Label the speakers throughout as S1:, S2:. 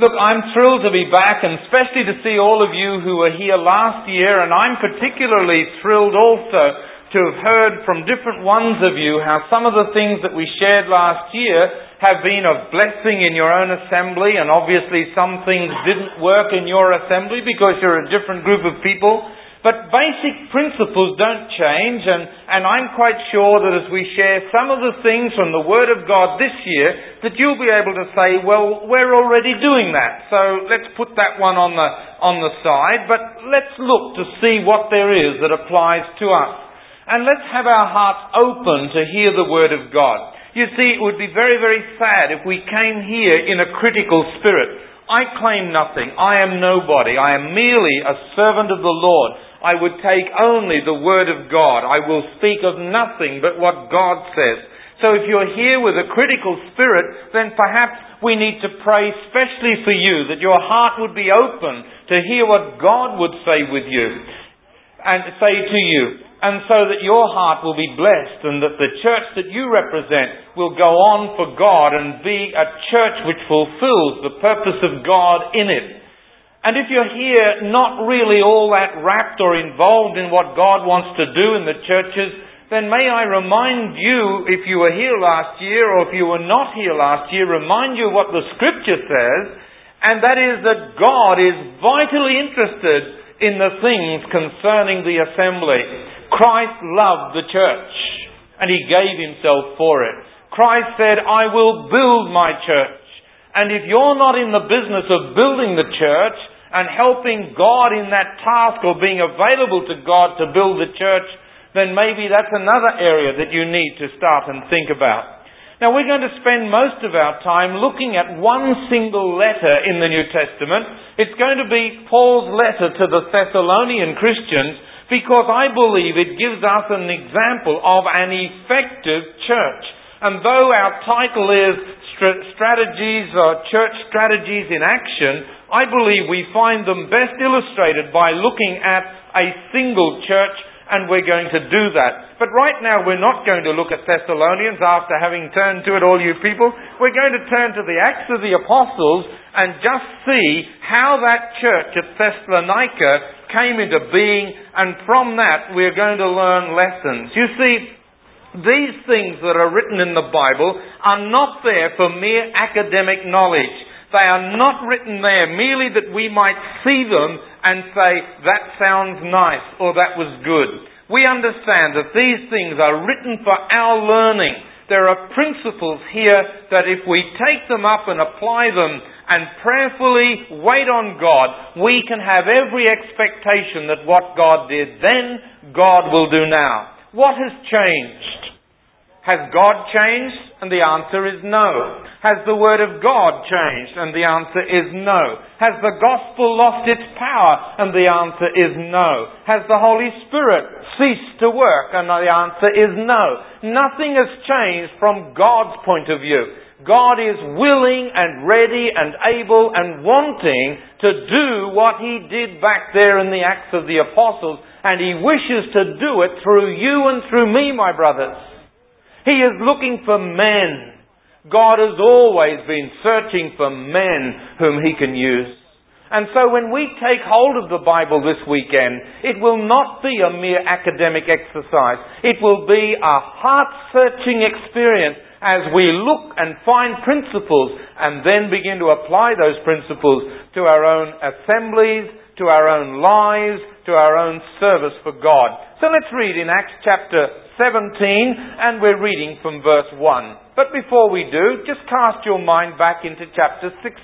S1: Look, I'm thrilled to be back, and especially to see all of you who were here last year, and I'm particularly thrilled also to have heard from different ones of you how some of the things that we shared last year have been of blessing in your own assembly, and obviously some things didn't work in your assembly because you're a different group of people. But basic principles don't change, and I'm quite sure that as we share some of the things from the Word of God this year, that you'll be able to say, well, we're already doing that. So let's put that one on the side, but let's look to see what there is that applies to us. And let's have our hearts open to hear the Word of God. You see, it would be very, very sad if we came here in a critical spirit. I claim nothing. I am nobody. I am merely a servant of the Lord. I would take only the Word of God. I will speak of nothing but what God says. So if you're here with a critical spirit, then perhaps we need to pray specially for you, that your heart would be open to hear what God would say with you and say to you, and so that your heart will be blessed and that the church that you represent will go on for God and be a church which fulfills the purpose of God in it. And if you're here not really all that wrapped or involved in what God wants to do in the churches, then may I remind you, if you were here last year or if you were not here last year, remind you what the Scripture says, and that is that God is vitally interested in the things concerning the assembly. Christ loved the church, and He gave Himself for it. Christ said, I will build my church. And if you're not in the business of building the church and helping God in that task or being available to God to build the church, then maybe that's another area that you need to start and think about. Now we're going to spend most of our time looking at one single letter in the New Testament. It's going to be Paul's letter to the Thessalonian Christians, because I believe it gives us an example of an effective church. And though our title is Strategies or Church Strategies in Action, I believe we find them best illustrated by looking at a single church, and we're going to do that. But right now we're not going to look at Thessalonians after having turned to it, all you people. We're going to turn to the Acts of the Apostles and just see how that church at Thessalonica came into being, and from that we're going to learn lessons. You see, these things that are written in the Bible are not there for mere academic knowledge. They are not written there merely that we might see them and say, that sounds nice, or that was good. We understand that these things are written for our learning. There are principles here that if we take them up and apply them and prayerfully wait on God, we can have every expectation that what God did then, God will do now. What has changed? Has God changed? And the answer is no. Has the Word of God changed? And the answer is no. Has the gospel lost its power? And the answer is no. Has the Holy Spirit ceased to work? And the answer is no. Nothing has changed from God's point of view. God is willing and ready and able and wanting to do what He did back there in the Acts of the Apostles, and He wishes to do it through you and through me, my brothers. He is looking for men. God has always been searching for men whom He can use. And so when we take hold of the Bible this weekend, it will not be a mere academic exercise. It will be a heart-searching experience as we look and find principles and then begin to apply those principles to our own assemblies, to our own lives, to our own service for God. So let's read in Acts chapter 17, and we're reading from verse 1. But before we do, just cast your mind back into chapter 16.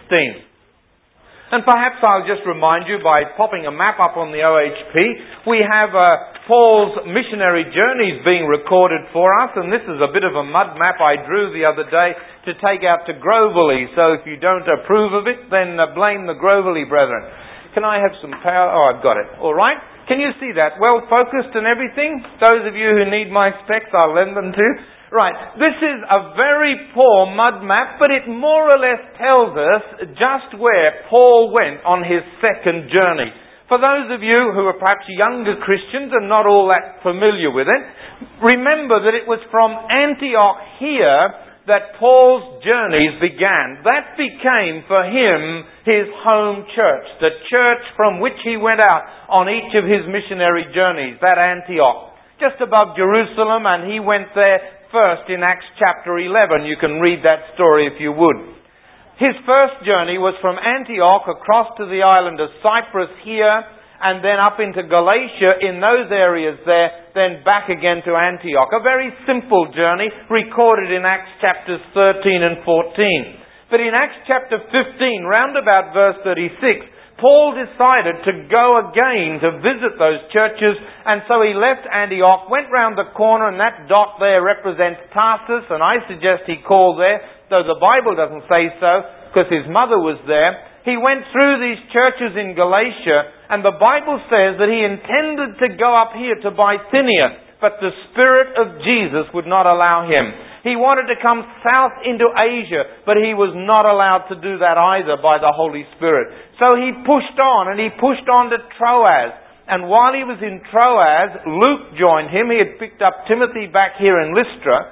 S1: And perhaps I'll just remind you by popping a map up on the OHP. We have Paul's missionary journeys being recorded for us, and this is a bit of a mud map I drew the other day to take out to Grovelly. So if you don't approve of it, then blame the Grovelly brethren. Can I have some power? Oh, I've got it. All right. Can you see that? Well focused and everything? Those of you who need my specs, I'll lend them to. Right. This is a very poor mud map, but it more or less tells us just where Paul went on his second journey. For those of you who are perhaps younger Christians and not all that familiar with it, remember that it was from Antioch here that Paul's journeys began. That became for him his home church, the church from which he went out on each of his missionary journeys, that Antioch, just above Jerusalem, and he went there first in Acts chapter 11. You can read that story if you would. His first journey was from Antioch across to the island of Cyprus here, and then up into Galatia in those areas there, then back again to Antioch. A very simple journey recorded in Acts chapters 13 and 14. But in Acts chapter 15, round about verse 36, Paul decided to go again to visit those churches, and so he left Antioch, went round the corner, and that dot there represents Tarsus, and I suggest he called there, though the Bible doesn't say so, because his mother was there. He went through these churches in Galatia, and the Bible says that he intended to go up here to Bithynia, but the Spirit of Jesus would not allow him. He wanted to come south into Asia, but he was not allowed to do that either by the Holy Spirit. So he pushed on, and he pushed on to Troas. And while he was in Troas, Luke joined him. He had picked up Timothy back here in Lystra.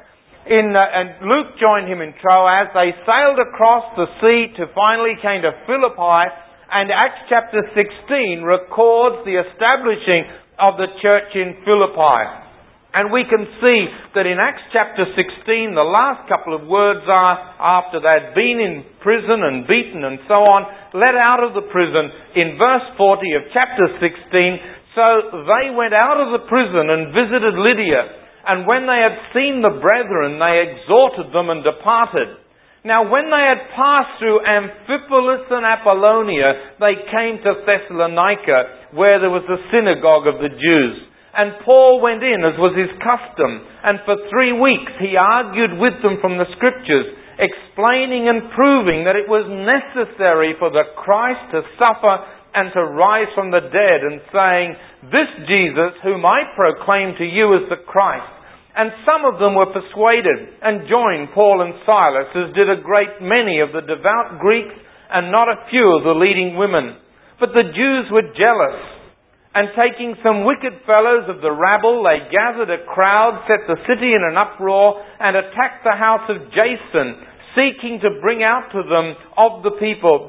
S1: And Luke joined him in Troas. They sailed across the sea to finally came to Philippi, and Acts chapter 16 records the establishing of the church in Philippi. And we can see that in Acts chapter 16, the last couple of words are, after they'd been in prison and beaten and so on, let out of the prison, in verse 40 of chapter 16, so they went out of the prison and visited Lydia. And when they had seen the brethren, they exhorted them and departed. Now when they had passed through Amphipolis and Apollonia, they came to Thessalonica, where there was the synagogue of the Jews. And Paul went in, as was his custom, and for 3 weeks he argued with them from the Scriptures, explaining and proving that it was necessary for the Christ to suffer and to rise from the dead, and saying, this Jesus, whom I proclaim to you as the Christ. And some of them were persuaded and joined Paul and Silas, as did a great many of the devout Greeks and not a few of the leading women. But the Jews were jealous, and taking some wicked fellows of the rabble, they gathered a crowd, set the city in an uproar, and attacked the house of Jason, seeking to bring them out to the people.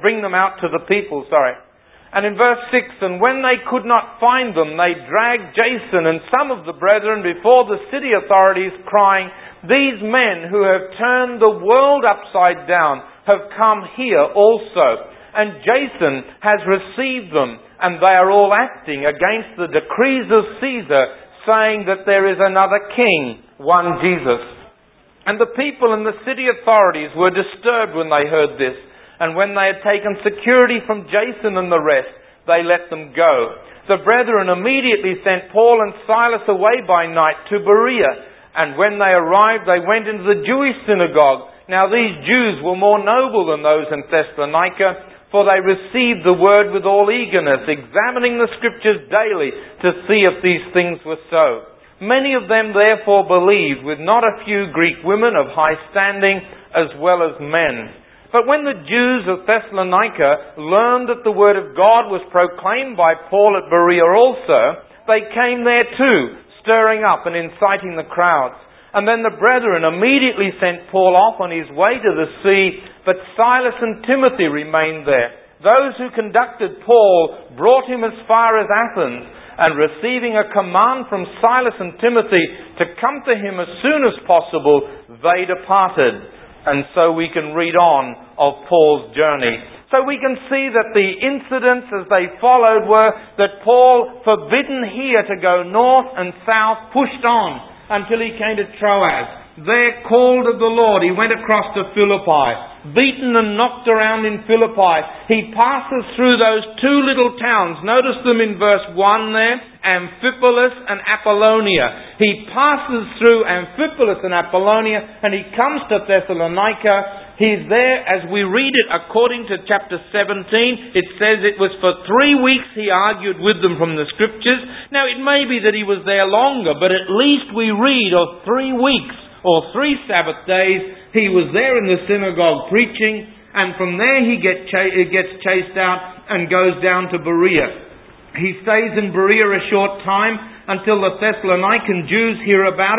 S1: And in verse 6, and when they could not find them, they dragged Jason and some of the brethren before the city authorities, crying, these men who have turned the world upside down have come here also. And Jason has received them, and they are all acting against the decrees of Caesar, saying that there is another king, one Jesus. And the people and the city authorities were disturbed when they heard this. And when they had taken security from Jason and the rest, they let them go. The brethren immediately sent Paul and Silas away by night to Berea. And when they arrived, they went into the Jewish synagogue. Now these Jews were more noble than those in Thessalonica, for they received the word with all eagerness, examining the Scriptures daily to see if these things were so. Many of them therefore believed, with not a few Greek women of high standing, as well as men. But when the Jews of Thessalonica learned that the word of God was proclaimed by Paul at Berea also, they came there too, stirring up and inciting the crowds. And then the brethren immediately sent Paul off on his way to the sea, but Silas and Timothy remained there. Those who conducted Paul brought him as far as Athens, and receiving a command from Silas and Timothy to come to him as soon as possible, they departed. And so we can read on of Paul's journey. So we can see that the incidents as they followed were that Paul, forbidden here to go north and south, pushed on until he came to Troas. There, called of the Lord, he went across to Philippi. Beaten and knocked around in Philippi, he passes through those two little towns. Notice them in verse 1 there, Amphipolis and Apollonia. He passes through Amphipolis and Apollonia, and he comes to Thessalonica. He's there, as we read it according to chapter 17, it says it was for 3 weeks he argued with them from the Scriptures. Now it may be that he was there longer, but at least we read of 3 weeks or 3 Sabbath days he was there in the synagogue preaching, and from there he gets chased out and goes down to Berea. He stays in Berea a short time until the Thessalonican Jews hear about it,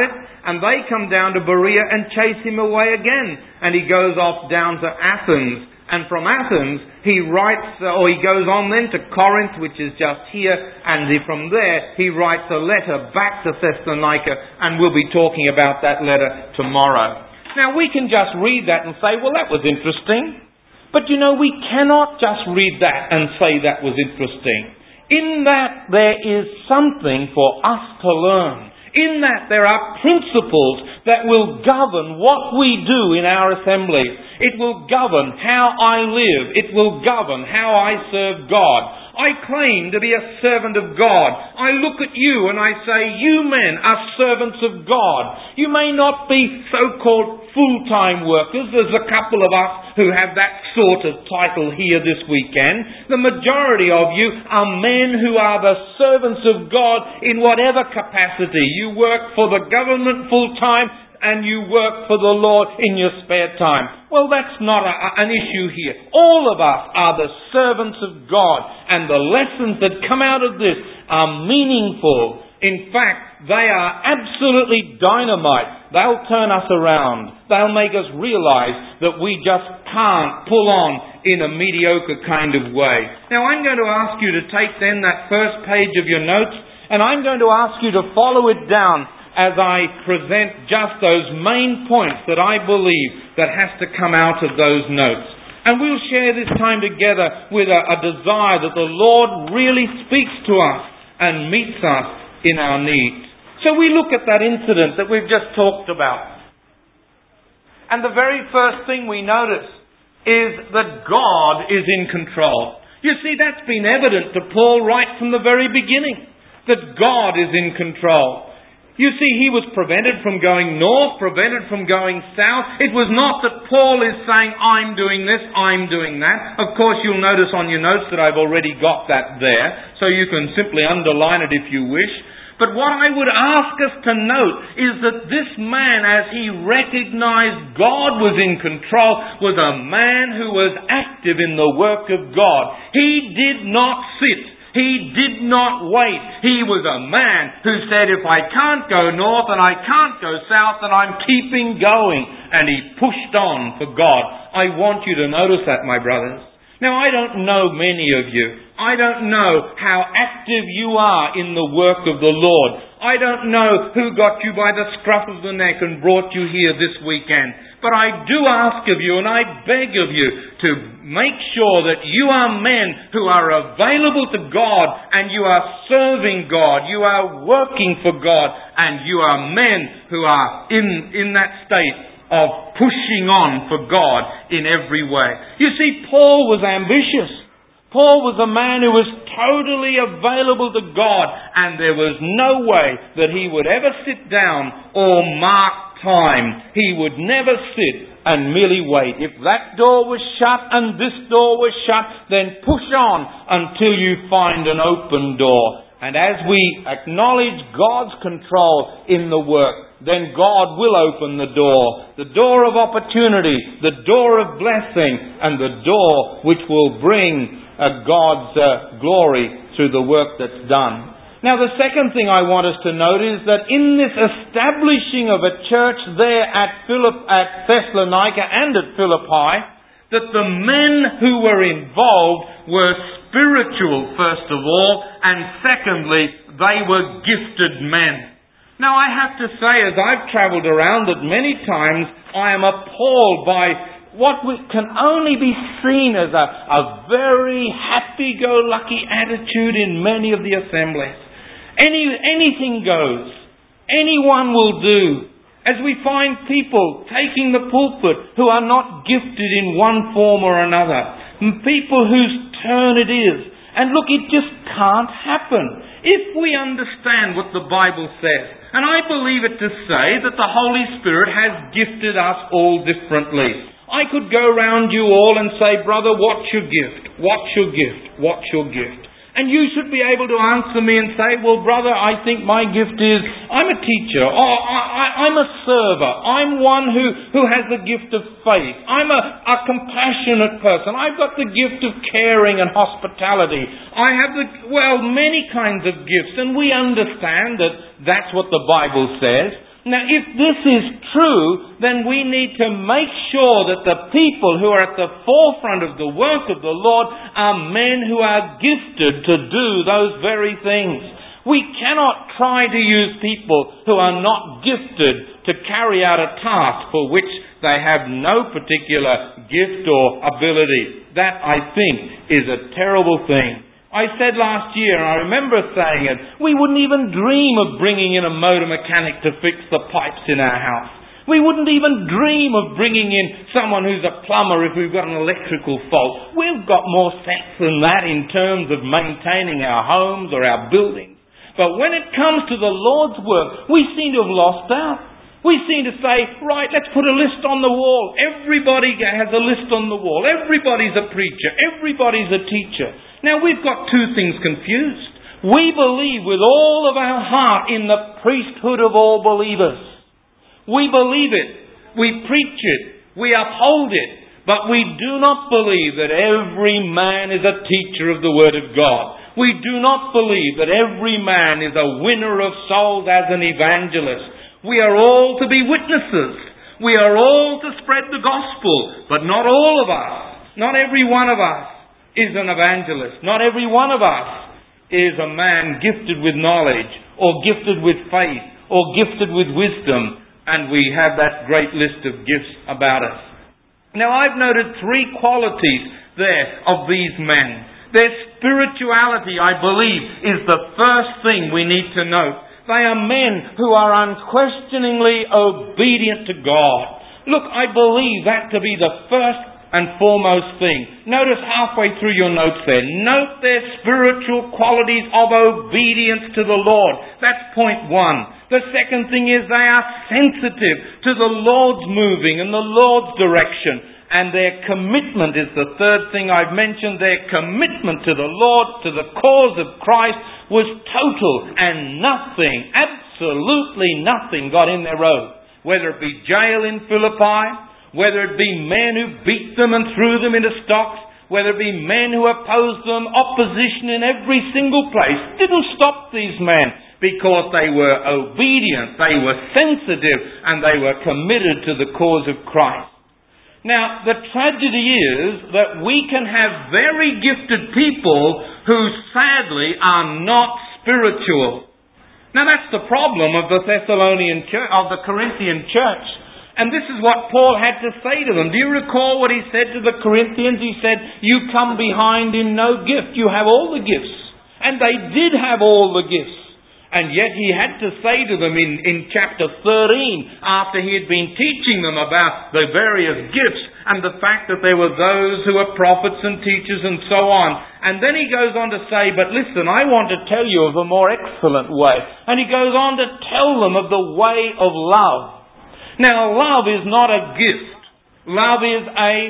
S1: And they come down to Berea and chase him away again. And he goes off down to Athens. And from Athens, he goes on then to Corinth, which is just here. And from there, he writes a letter back to Thessalonica. And we'll be talking about that letter tomorrow. Now, we can just read that and say, well, that was interesting. But we cannot just read that and say that was interesting. In that, there is something for us to learn. In that, there are principles that will govern what we do in our assembly. It will govern how I live. It will govern how I serve God. I claim to be a servant of God. I look at you and I say, you men are servants of God. You may not be so-called full-time workers. There's a couple of us who have that sort of title here this weekend. The majority of you are men who are the servants of God in whatever capacity. You work for the government full-time and you work for the Lord in your spare time. Well, that's not an issue here. All of us are the servants of God, and the lessons that come out of this are meaningful. In fact, they are absolutely dynamite. They'll turn us around. They'll make us realize that we just can't pull on in a mediocre kind of way. Now, I'm going to ask you to take then that first page of your notes, and I'm going to ask you to follow it down as I present just those main points that I believe that has to come out of those notes. And we'll share this time together with a desire that the Lord really speaks to us and meets us in our needs. So we look at that incident that we've just talked about. And the very first thing we notice is that God is in control. You see, that's been evident to Paul right from the very beginning, that God is in control. You see, he was prevented from going north, prevented from going south. It was not that Paul is saying, I'm doing this, I'm doing that. Of course, you'll notice on your notes that I've already got that there, so you can simply underline it if you wish. But what I would ask us to note is that this man, as he recognized God was in control, was a man who was active in the work of God. He did not sit. He did not wait. He was a man who said, if I can't go north and I can't go south, then I'm keeping going. And he pushed on for God. I want you to notice that, my brothers. Now, I don't know many of you. I don't know how active you are in the work of the Lord. I don't know who got you by the scruff of the neck and brought you here this weekend. But I do ask of you and I beg of you to make sure that you are men who are available to God and you are serving God. You are working for God and you are men who are in that state of pushing on for God in every way. You see, Paul was ambitious. Paul was a man who was totally available to God, and there was no way that he would ever sit down or mark time. He would never sit and merely wait. If that door was shut and this door was shut, then push on until you find an open door. And as we acknowledge God's control in the work, then God will open the door of opportunity, the door of blessing, and the door which will bring God's glory through the work that's done. Now, the second thing I want us to note is that in this establishing of a church there at Thessalonica and at Philippi, that the men who were involved were spiritual, first of all, and secondly, they were gifted men. Now, I have to say, as I've travelled around it many times, I am appalled by what can only be seen as a very happy-go-lucky attitude in many of the assemblies. Anything goes. Anyone will do. As we find people taking the pulpit who are not gifted in one form or another. People whose turn it is. And look, it just can't happen. If we understand what the Bible says, and I believe it to say that the Holy Spirit has gifted us all differently. I could go round you all and say, brother, what's your gift? What's your gift? What's your gift? And you should be able to answer me and say, well, brother, I think my gift is, I'm a teacher, or I'm a server, I'm one who has the gift of faith, I'm a compassionate person, I've got the gift of caring and hospitality, I have many kinds of gifts, and we understand that that's what the Bible says. Now, if this is true, then we need to make sure that the people who are at the forefront of the work of the Lord are men who are gifted to do those very things. We cannot try to use people who are not gifted to carry out a task for which they have no particular gift or ability. That, I think, is a terrible thing. I said last year, and I remember saying it, we wouldn't even dream of bringing in a motor mechanic to fix the pipes in our house. We wouldn't even dream of bringing in someone who's a plumber if we've got an electrical fault. We've got more sense than that in terms of maintaining our homes or our buildings. But when it comes to the Lord's work, we seem to have lost out. We seem to say, right, let's put a list on the wall. Everybody has a list on the wall. Everybody's a preacher. Everybody's a teacher. Now, we've got two things confused. We believe with all of our heart in the priesthood of all believers. We believe it. We preach it. We uphold it. But we do not believe that every man is a teacher of the Word of God. We do not believe that every man is a winner of souls as an evangelist. We are all to be witnesses. We are all to spread the gospel. But not all of us, not every one of us, is an evangelist. Not every one of us is a man gifted with knowledge, or gifted with faith, or gifted with wisdom, and we have that great list of gifts about us. Now, I've noted three qualities there of these men. Their spirituality, I believe, is the first thing we need to note. They are men who are unquestioningly obedient to God. Look, I believe that to be the first and foremost thing. Notice halfway through your notes there. Note their spiritual qualities of obedience to the Lord. That's point one. The second thing is they are sensitive to the Lord's moving and the Lord's direction. And their commitment is the third thing I've mentioned. Their commitment to the Lord, to the cause of Christ, was total, and nothing, absolutely nothing, got in their road. Whether it be jail in Philippi, whether it be men who beat them and threw them into stocks, whether it be men who opposed them, opposition in every single place, didn't stop these men because they were obedient, they were sensitive, and they were committed to the cause of Christ. Now, the tragedy is that we can have very gifted people who sadly are not spiritual. Now, that's the problem of the Thessalonian church, of the Corinthian church. And this is what Paul had to say to them. Do you recall what he said to the Corinthians? He said, you come behind in no gift. You have all the gifts. And they did have all the gifts. And yet he had to say to them in chapter 13, after he had been teaching them about the various gifts and the fact that there were those who were prophets and teachers and so on. And then he goes on to say, but listen, I want to tell you of a more excellent way. And he goes on to tell them of the way of love. Now, love is not a gift. Love is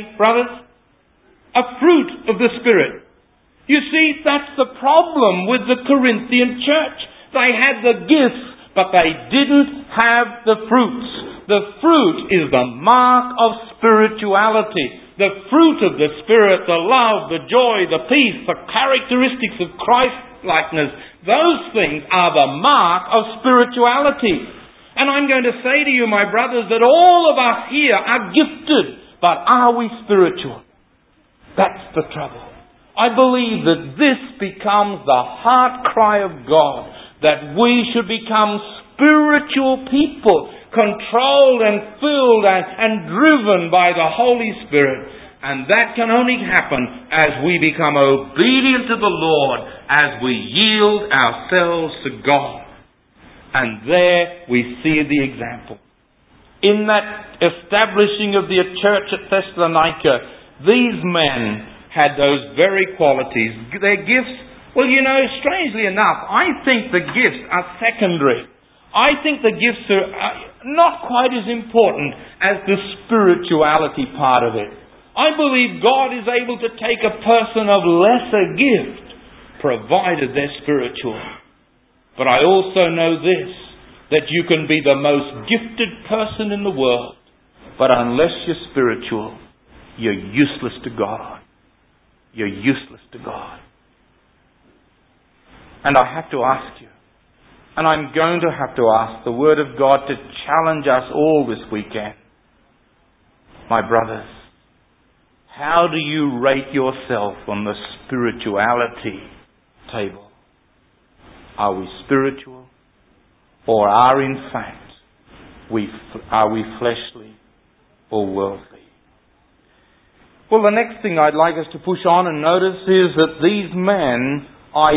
S1: a fruit of the Spirit. You see, that's the problem with the Corinthian church. They had the gifts, but they didn't have the fruits. The fruit is the mark of spirituality. The fruit of the Spirit, the love, the joy, the peace, the characteristics of Christ-likeness, those things are the mark of spirituality. And I'm going to say to you, my brothers, that all of us here are gifted, but are we spiritual? That's the trouble. I believe that this becomes the heart cry of God, that we should become spiritual people, controlled and filled and driven by the Holy Spirit. And that can only happen as we become obedient to the Lord, as we yield ourselves to God. And there we see the example. In that establishing of the church at Thessalonica, these men had those very qualities. Their gifts, well, you know, strangely enough, I think the gifts are secondary. I think the gifts are not quite as important as the spirituality part of it. I believe God is able to take a person of lesser gift, provided they're spiritual. But I also know this, that you can be the most gifted person in the world, but unless you're spiritual, you're useless to God. You're useless to God. And I have to ask you, And I'm going to have to ask the Word of God to challenge us all this weekend. My brothers, how do you rate yourself on the spirituality table? Are we spiritual? Or are in fact, are we fleshly or worldly? Well, the next thing I'd like us to push on and notice is that these men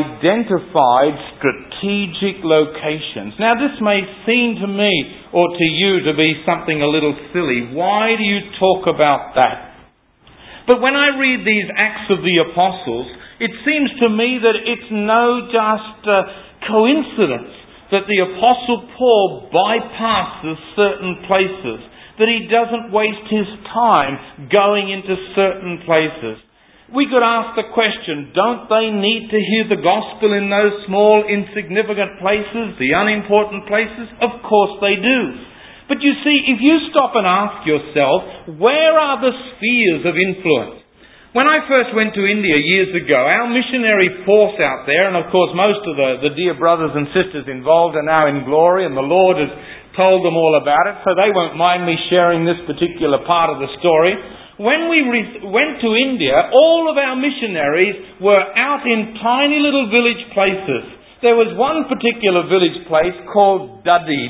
S1: identified strategic locations. Now, this may seem to me or to you to be something a little silly. Why do you talk about that? But when I read these Acts of the Apostles, it seems to me that it's no just coincidence that the Apostle Paul bypasses certain places, that he doesn't waste his time going into certain places. We could ask the question, don't they need to hear the gospel in those small, insignificant places, the unimportant places? Of course they do. But you see, if you stop and ask yourself, where are the spheres of influence? When I first went to India years ago, our missionary force out there, and of course most of the dear brothers and sisters involved are now in glory, and the Lord has told them all about it, so they won't mind me sharing this particular part of the story. When we went to India, all of our missionaries were out in tiny little village places. There was one particular village place called Duddi,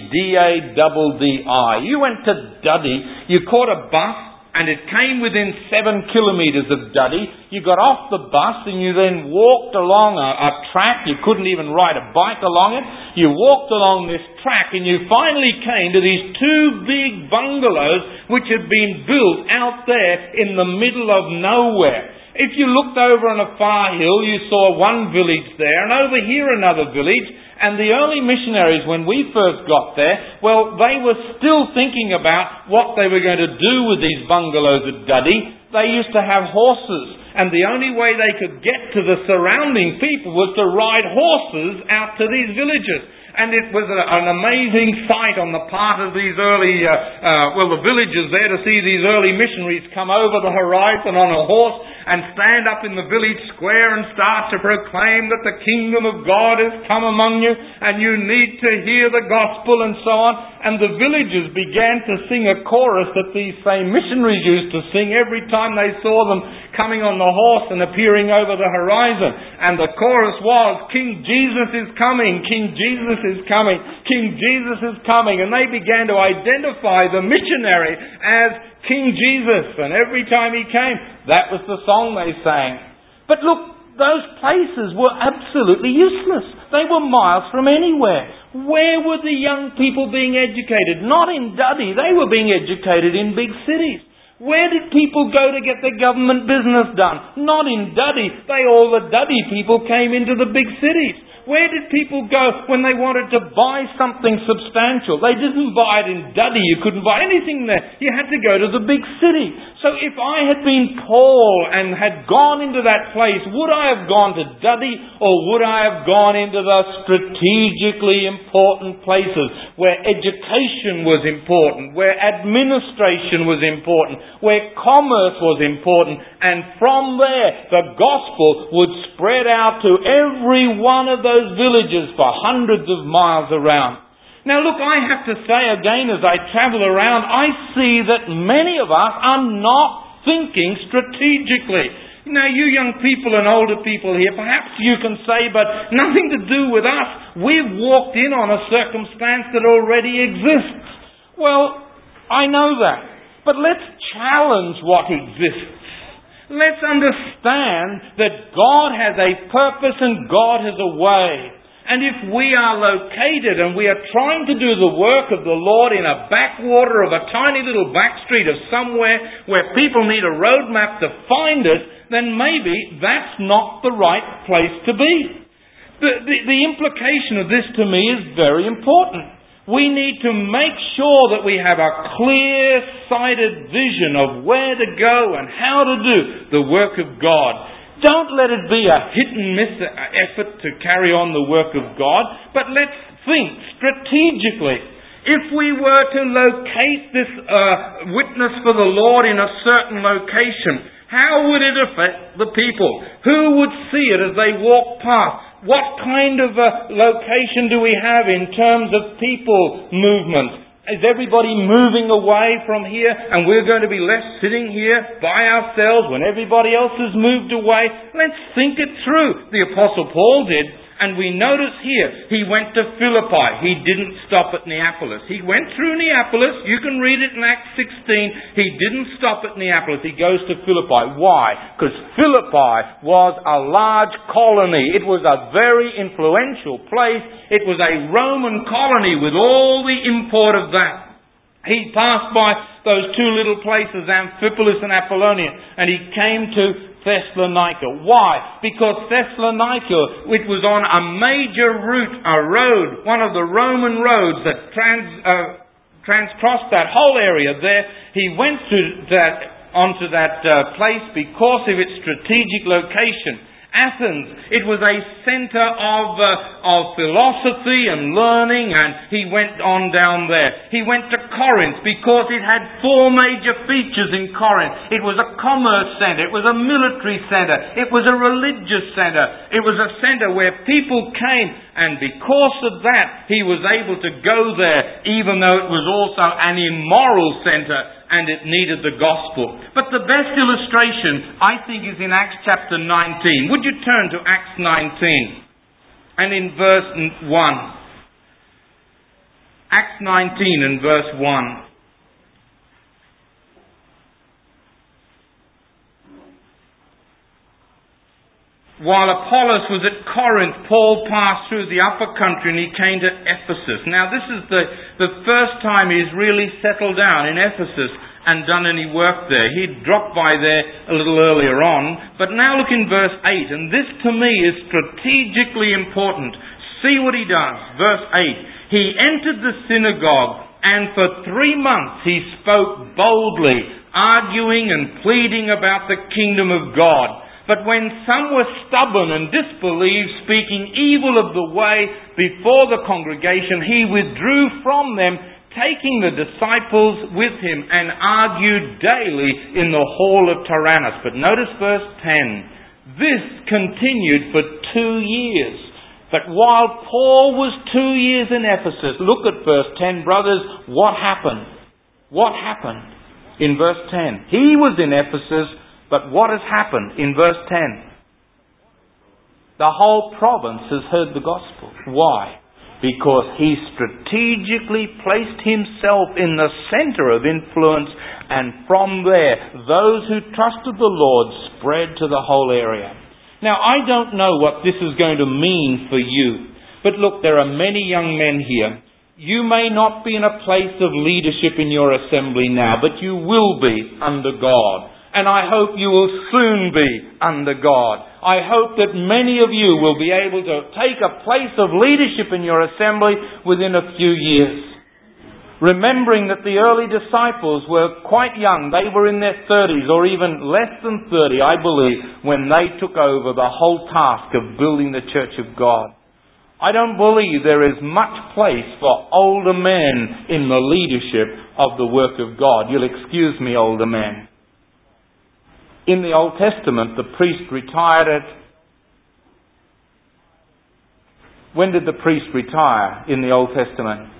S1: D-A-D-D-I. You went to Duddi, you caught a bus, and it came within 7 kilometres of Duddi. You got off the bus and you then walked along a track. You couldn't even ride a bike along it. You walked along this track and you finally came to these two big bungalows which had been built out there in the middle of nowhere. If you looked over on a far hill, you saw one village there, and over here another village. And the early missionaries, when we first got there, well, they were still thinking about what they were going to do with these bungalows at Duddi. They used to have horses, and the only way they could get to the surrounding people was to ride horses out to these villages. And it was an amazing sight on the part of these early, the villagers there to see these early missionaries come over the horizon on a horse and stand up in the village square and start to proclaim that the kingdom of God has come among you and you need to hear the gospel and so on. And the villagers began to sing a chorus that these same missionaries used to sing every time they saw them coming on the horse and appearing over the horizon. And the chorus was, King Jesus is coming, King Jesus is coming, King Jesus is coming. And they began to identify the missionary as King Jesus. And every time he came, that was the song they sang. But look, those places were absolutely useless. They were miles from anywhere. Where were the young people being educated? Not in Duddi. They were being educated in big cities. Where did people go to get their government business done? Not in Duddi. All the Duddi people came into the big cities. Where did people go when they wanted to buy something substantial? They didn't buy it in Duddi. You couldn't buy anything there. You had to go to the big city. So if I had been Paul and had gone into that place, would I have gone to Duddi, or would I have gone into the strategically important places where education was important, where administration was important, where commerce was important, and from there the gospel would spread out to every one of those villages for hundreds of miles around? Now look, I have to say again, as I travel around, I see that many of us are not thinking strategically. Now you young people and older people here, perhaps you can say, but nothing to do with us. We've walked in on a circumstance that already exists. Well, I know that. But let's challenge what exists. Let's understand that God has a purpose and God has a way. And if we are located and we are trying to do the work of the Lord in a backwater of a tiny little back street of somewhere where people need a road map to find us, then maybe that's not the right place to be. The implication of this to me is very important. We need to make sure that we have a clear-sighted vision of where to go and how to do the work of God. Don't let it be a hit-and-miss effort to carry on the work of God, but let's think strategically. If we were to locate this witness for the Lord in a certain location, how would it affect the people? Who would see it as they walk past? What kind of a location do we have in terms of people movement? Is everybody moving away from here and we're going to be left sitting here by ourselves when everybody else has moved away? Let's think it through. The Apostle Paul did. And we notice here, he went to Philippi. He didn't stop at Neapolis. He went through Neapolis. You can read it in Acts 16. He didn't stop at Neapolis. He goes to Philippi. Why? Because Philippi was a large colony. It was a very influential place. It was a Roman colony with all the import of that. He passed by those two little places, Amphipolis and Apollonia, and he came to Thessalonica. Why? Because Thessalonica, it was on a major route, a road, one of the Roman roads that crossed that whole area there. He went onto that place because of its strategic location. Athens, it was a centre of philosophy and learning, and he went on down there. He went to Corinth because it had four major features in Corinth. It was a commerce centre, it was a military centre, it was a religious centre, it was a centre where people came, and because of that, he was able to go there, even though it was also an immoral centre, and it needed the gospel. But the best illustration, I think, is in Acts chapter 19. Would you turn to Acts 19? And in verse 1. Acts 19 and verse 1. While Apollos was at Corinth, Paul passed through the upper country and he came to Ephesus. Now this is the first time he's really settled down in Ephesus and done any work there. He'd dropped by there a little earlier on. But now look in verse 8, and this to me is strategically important. See what he does. Verse 8. He entered the synagogue, and for 3 months he spoke boldly, arguing and pleading about the kingdom of God. But when some were stubborn and disbelieved, speaking evil of the way before the congregation, he withdrew from them, taking the disciples with him, and argued daily in the hall of Tyrannus. But notice verse 10. This continued for 2 years. But while Paul was 2 years in Ephesus, look at verse 10, brothers, what happened? What happened? In verse 10. He was in Ephesus, but what has happened in verse 10? The whole province has heard the gospel. Why? Because he strategically placed himself in the centre of influence, and from there, those who trusted the Lord spread to the whole area. Now, I don't know what this is going to mean for you, but look, there are many young men here. You may not be in a place of leadership in your assembly now, but you will be under God. And I hope you will soon be under God. I hope that many of you will be able to take a place of leadership in your assembly within a few years. Remembering that the early disciples were quite young. They were in their 30s or even less than 30, I believe, when they took over the whole task of building the church of God. I don't believe there is much place for older men in the leadership of the work of God. You'll excuse me, older men. In the Old Testament, the priest retired at... When did the priest retire in the Old Testament?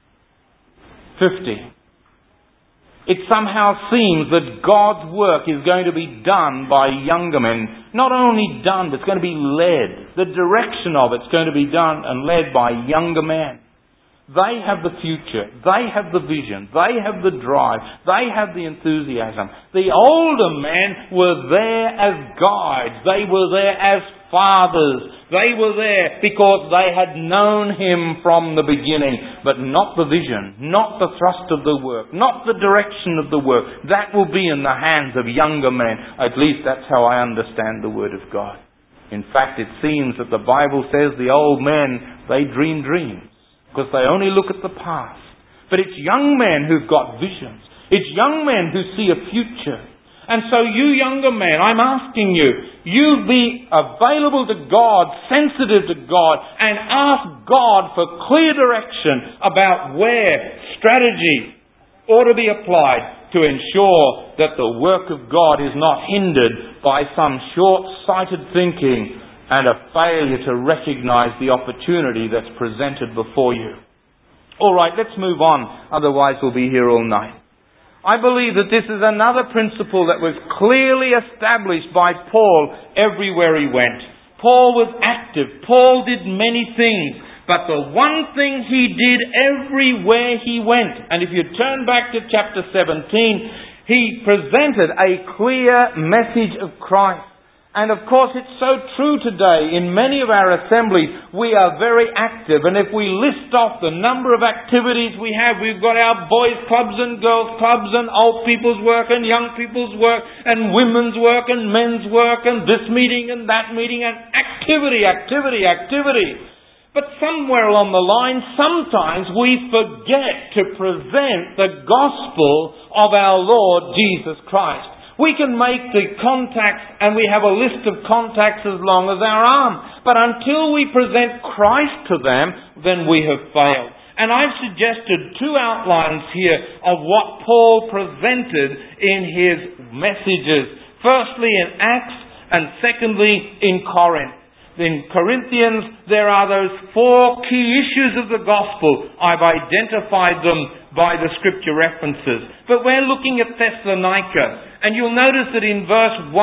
S1: 50. It somehow seems that God's work is going to be done by younger men. Not only done, but it's going to be led. The direction of it's going to be done and led by younger men. They have the future. They have the vision. They have the drive. They have the enthusiasm. The older men were there as guides. They were there as fathers. They were there because they had known him from the beginning, but not the vision, not the thrust of the work, not the direction of the work. That will be in the hands of younger men. At least that's how I understand the Word of God. In fact, it seems that the Bible says the old men, they dream dreams, because they only look at the past. But it's young men who've got visions. It's young men who see a future. And so you younger men, I'm asking you be available to God, sensitive to God, and ask God for clear direction about where strategy ought to be applied to ensure that the work of God is not hindered by some short-sighted thinking and a failure to recognize the opportunity that's presented before you. All right, let's move on, otherwise we'll be here all night. I believe that this is another principle that was clearly established by Paul everywhere he went. Paul was active. Paul did many things. But the one thing he did everywhere he went, and if you turn back to chapter 17, he presented a clear message of Christ. And of course it's so true today. In many of our assemblies we are very active, and if we list off the number of activities we have, we've got our boys clubs and girls clubs and old people's work and young people's work and women's work and men's work and this meeting and that meeting and activity. But somewhere along the line, sometimes we forget to present the gospel of our Lord Jesus Christ. We can make the contacts, and we have a list of contacts as long as our arm. But until we present Christ to them, then we have failed. And I've suggested two outlines here of what Paul presented in his messages. Firstly in Acts, and secondly in Corinth. In Corinthians, there are those four key issues of the gospel. I've identified them by the scripture references. But we're looking at Thessalonica. And you'll notice that in verse 3,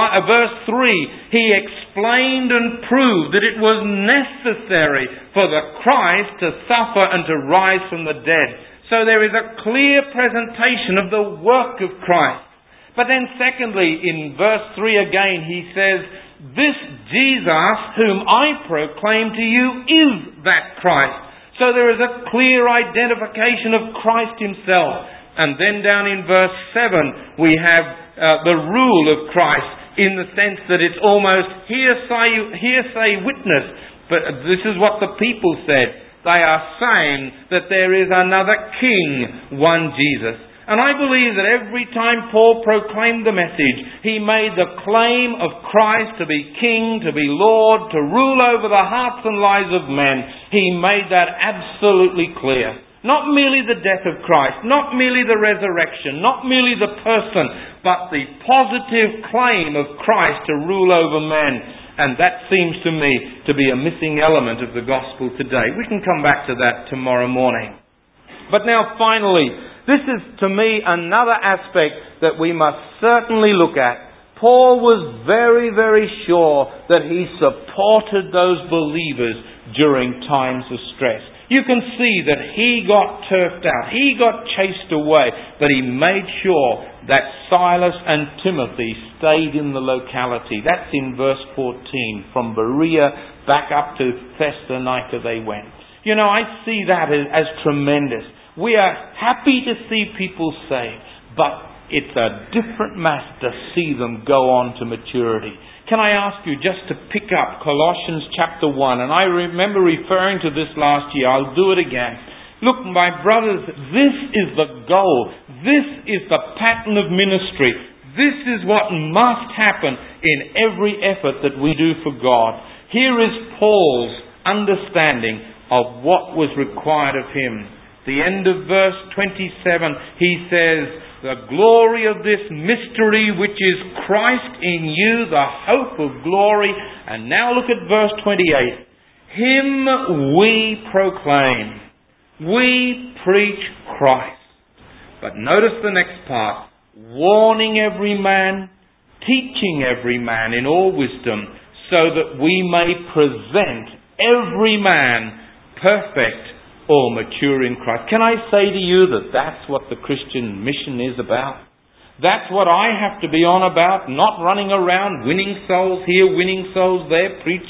S1: he explained and proved that it was necessary for the Christ to suffer and to rise from the dead. So there is a clear presentation of the work of Christ. But then secondly, in verse 3 again, he says, "This Jesus whom I proclaim to you is that Christ." So there is a clear identification of Christ himself. And then down in verse 7, we have the rule of Christ, in the sense that it's almost hearsay witness. But this is what the people said. They are saying that there is another king, one Jesus. And I believe that every time Paul proclaimed the message, he made the claim of Christ to be King, to be Lord, to rule over the hearts and lives of men. He made that absolutely clear. Not merely the death of Christ, not merely the resurrection, not merely the person, but the positive claim of Christ to rule over men. And that seems to me to be a missing element of the gospel today. We can come back to that tomorrow morning. But now finally, this is to me another aspect that we must certainly look at. Paul was very, very sure that he supported those believers during times of stress. You can see that he got turfed out. He got chased away. But he made sure that Silas and Timothy stayed in the locality. That's in verse 14. From Berea back up to Thessalonica they went. You know, I see that as tremendous. We are happy to see people saved. But it's a different matter to see them go on to maturity. Can I ask you just to pick up Colossians chapter 1? And I remember referring to this last year. I'll do it again. Look, my brothers, this is the goal. This is the pattern of ministry. This is what must happen in every effort that we do for God. Here is Paul's understanding of what was required of him. The end of verse 27, he says, "The glory of this mystery which is Christ in you, the hope of glory." And now look at verse 28. "Him we proclaim." We preach Christ. But notice the next part. "Warning every man, teaching every man in all wisdom, so that we may present every man perfect or mature in Christ." Can I say to you that that's what the Christian mission is about? That's what I have to be on about, not running around winning souls here, winning souls there,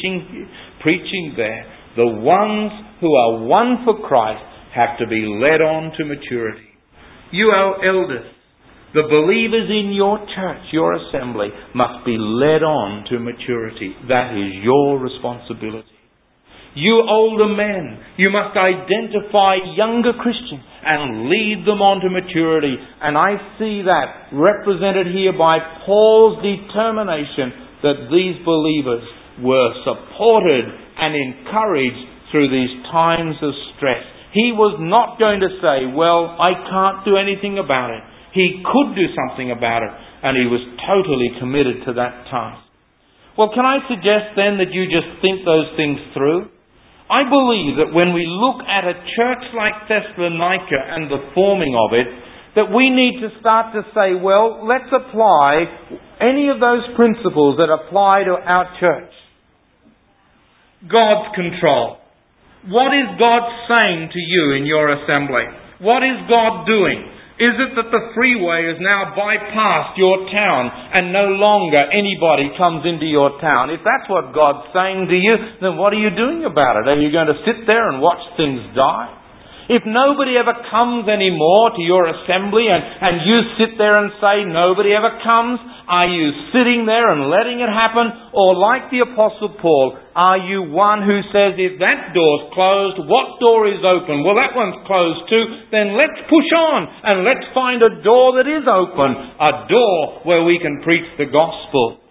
S1: preaching there. The ones who are won for Christ have to be led on to maturity. You, our elders, the believers in your church, your assembly, must be led on to maturity. That is your responsibility. You older men, you must identify younger Christians and lead them on to maturity. And I see that represented here by Paul's determination that these believers were supported and encouraged through these times of stress. He was not going to say, "Well, I can't do anything about it." He could do something about it, and he was totally committed to that task. Well, can I suggest then that you just think those things through? I believe that when we look at a church like Thessalonica and the forming of it, that we need to start to say, well, let's apply any of those principles that apply to our church. God's control. What is God saying to you in your assembly? What is God doing? Is it that the freeway has now bypassed your town and no longer anybody comes into your town? If that's what God's saying to you, then what are you doing about it? Are you going to sit there and watch things die? If nobody ever comes anymore to your assembly and you sit there and say nobody ever comes, are you sitting there and letting it happen? Or like the Apostle Paul, are you one who says if that door's closed, what door is open? Well, that one's closed too. Then let's push on and let's find a door that is open. A door where we can preach the gospel.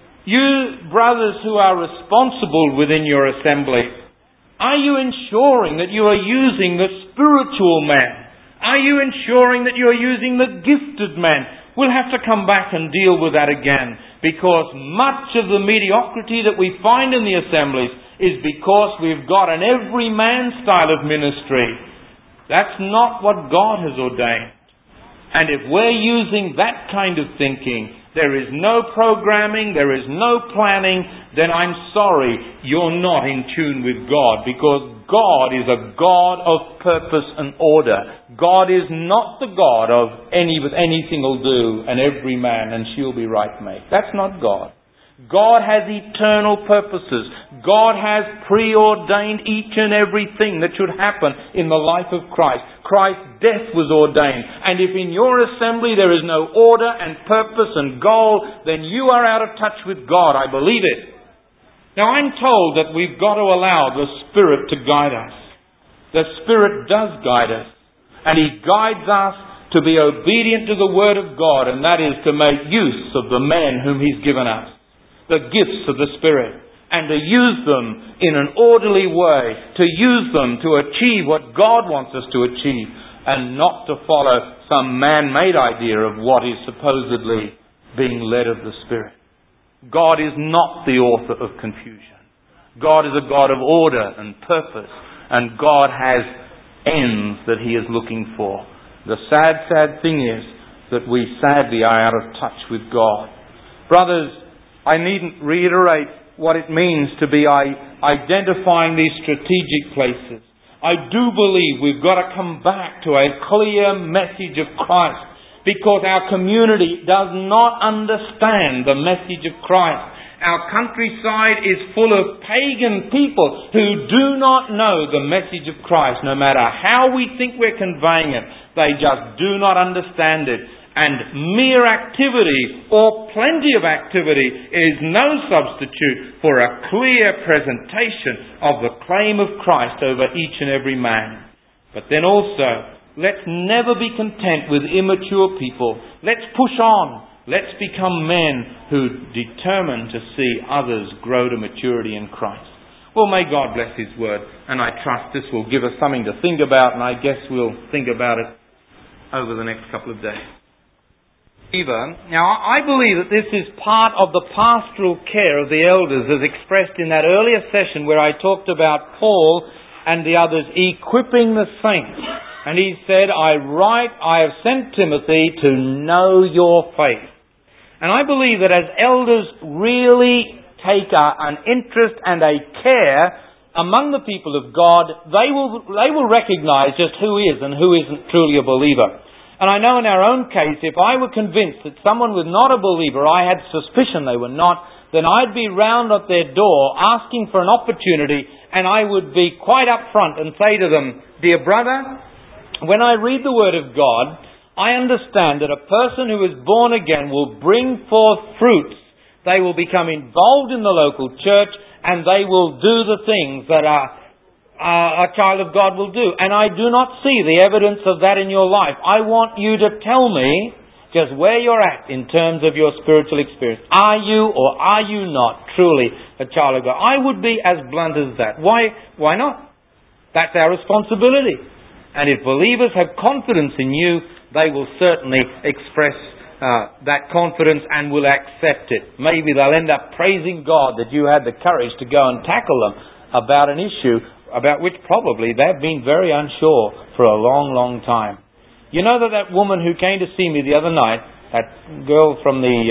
S1: You brothers who are responsible within your assembly, are you ensuring that you are using the spiritual man? Are you ensuring that you are using the gifted man? We'll have to come back and deal with that again, because much of the mediocrity that we find in the assemblies is because we've got an everyman style of ministry. That's not what God has ordained. And if we're using that kind of thinking, there is no programming, there is no planning, then I'm sorry, you're not in tune with God, because God is a God of purpose and order. God is not the God of anything will do and every man and she'll be right mate. That's not God. God has eternal purposes. God has preordained each and everything that should happen in the life of Christ. Christ's death was ordained. And if in your assembly there is no order and purpose and goal, then you are out of touch with God. I believe it. Now I'm told that we've got to allow the Spirit to guide us. The Spirit does guide us. And He guides us to be obedient to the Word of God, and that is to make use of the men whom He's given us. The gifts of the Spirit, and to use them in an orderly way, to use them to achieve what God wants us to achieve, and not to follow some man-made idea of what is supposedly being led of the Spirit. God is not the author of confusion. God is a God of order and purpose, and God has ends that He is looking for. The sad thing is that we sadly are out of touch with God. Brothers, I needn't reiterate what it means to be identifying these strategic places. I do believe we've got to come back to a clear message of Christ, because our community does not understand the message of Christ. Our countryside is full of pagan people who do not know the message of Christ. No matter how we think we're conveying it, they just do not understand it. And mere activity or plenty of activity is no substitute for a clear presentation of the claim of Christ over each and every man. But then also, let's never be content with immature people. Let's push on. Let's become men who determine to see others grow to maturity in Christ. Well, may God bless His Word, and I trust this will give us something to think about, and I guess we'll think about it over the next couple of days. Now, I believe that this is part of the pastoral care of the elders as expressed in that earlier session where I talked about Paul and the others equipping the saints. And he said, I have sent Timothy to know your faith. And I believe that as elders really take an interest and a care among the people of God, they will recognize just who is and who isn't truly a believer. And I know in our own case, if I were convinced that someone was not a believer, I had suspicion they were not, then I'd be round at their door asking for an opportunity, and I would be quite upfront and say to them, dear brother, when I read the Word of God, I understand that a person who is born again will bring forth fruits. They will become involved in the local church, and they will do the things that a child of God will do. And I do not see the evidence of that in your life. I want you to tell me just where you're at in terms of your spiritual experience. Are you or are you not truly a child of God? I would be as blunt as that. Why not? That's our responsibility. And if believers have confidence in you, they will certainly express that confidence and will accept it. Maybe they'll end up praising God that you had the courage to go and tackle them about an issue about which probably they've been very unsure for a long, long time. You know that woman who came to see me the other night, that girl from the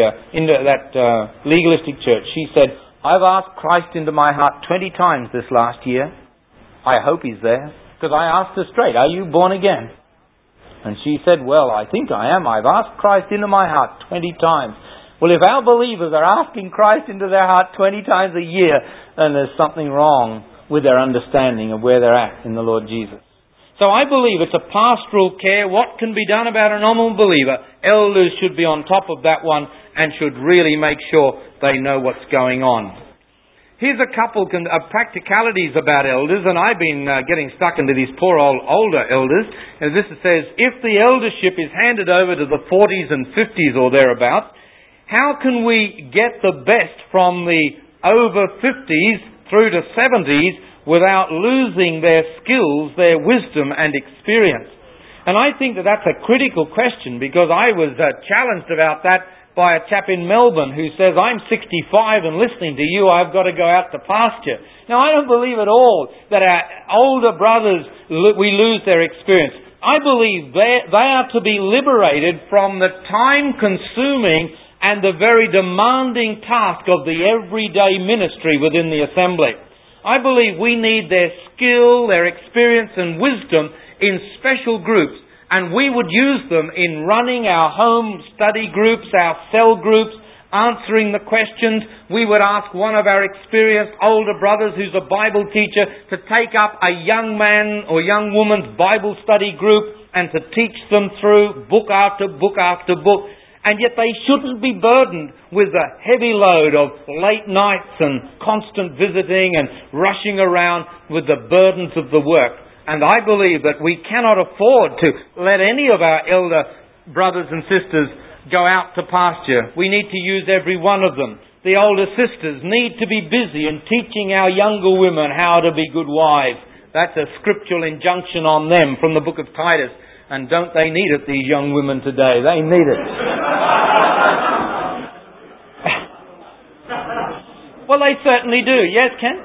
S1: legalistic church, she said, I've asked Christ into my heart 20 times this last year. I hope He's there. Because I asked her straight, are you born again? And she said, well, I think I am. I've asked Christ into my heart 20 times. Well, if our believers are asking Christ into their heart 20 times a year, then there's something wrong with their understanding of where they're at in the Lord Jesus. So I believe it's a pastoral care. What can be done about a normal believer? Elders should be on top of that one and should really make sure they know what's going on. Here's a couple of practicalities about elders, and I've been getting stuck into these poor old older elders. And this says, if the eldership is handed over to the 40s and 50s or thereabouts, how can we get the best from the over 50s through to 70s without losing their skills, their wisdom and experience? And I think that that's a critical question, because I was challenged about that by a chap in Melbourne who says, I'm 65 and listening to you, I've got to go out to pasture. Now, I don't believe at all that our older brothers, we lose their experience. I believe they are to be liberated from the time-consuming and the very demanding task of the everyday ministry within the assembly. I believe we need their skill, their experience and wisdom in special groups. And we would use them in running our home study groups, our cell groups, answering the questions. We would ask one of our experienced older brothers who's a Bible teacher to take up a young man or young woman's Bible study group and to teach them through book after book after book. And yet they shouldn't be burdened with a heavy load of late nights and constant visiting and rushing around with the burdens of the work. And I believe that we cannot afford to let any of our elder brothers and sisters go out to pasture. We need to use every one of them. The older sisters need to be busy in teaching our younger women how to be good wives. That's a scriptural injunction on them from the book of Titus. And don't they need it, these young women today? They need it. Well, they certainly do. Yes, Ken?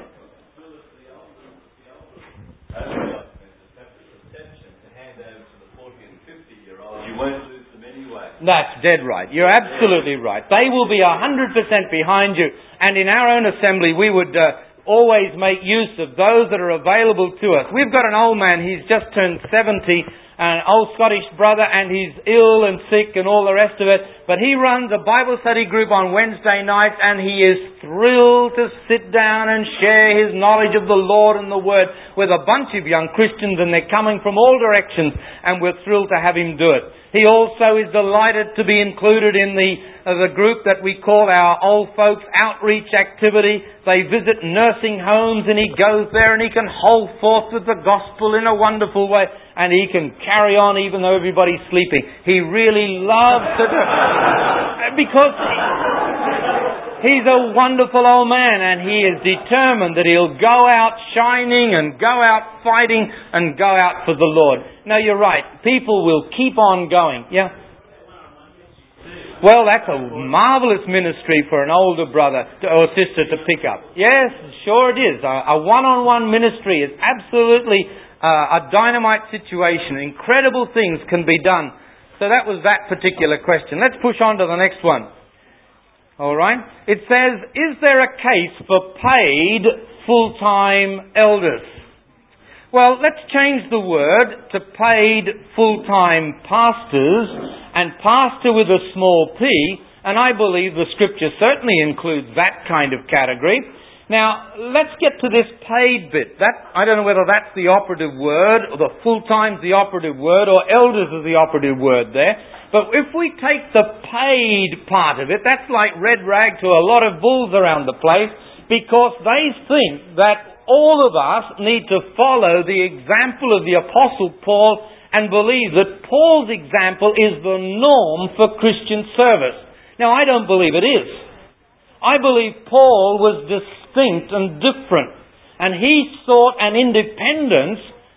S1: That's dead right. You're absolutely right. They will be 100% behind you. And in our own assembly, we would always make use of those that are available to us. We've got an old man, he's just turned 70, an old Scottish brother, and he's ill and sick and all the rest of it. But he runs a Bible study group on Wednesday nights, and he is thrilled to sit down and share his knowledge of the Lord and the Word with a bunch of young Christians, and they're coming from all directions, and we're thrilled to have him do it. He also is delighted to be included in the group that we call our old folks outreach activity. They visit nursing homes, and he goes there and he can hold forth with the gospel in a wonderful way, and he can carry on even though everybody's sleeping. He really loves to do it because he's a wonderful old man, and he is determined that he'll go out shining and go out fighting and go out for the Lord. Now, you're right. People will keep on going. Yeah? Well, that's a marvellous ministry for an older brother or sister to pick up. Yes, sure it is. A one-on-one ministry is absolutely a dynamite situation. Incredible things can be done. So that was that particular question. Let's push on to the next one. All right. It says, is there a case for paid full-time elders? Well, let's change the word to paid full-time pastors and pastor with a small p, and I believe the scripture certainly includes that kind of category. Now, let's get to this paid bit. I don't know whether that's the operative word, or the full-time's the operative word, or elders is the operative word there. But if we take the paid part of it, that's like red rag to a lot of bulls around the place, because they think that all of us need to follow the example of the Apostle Paul and believe that Paul's example is the norm for Christian service. Now, I don't believe it is. I believe Paul was distinct and different, and he sought an independence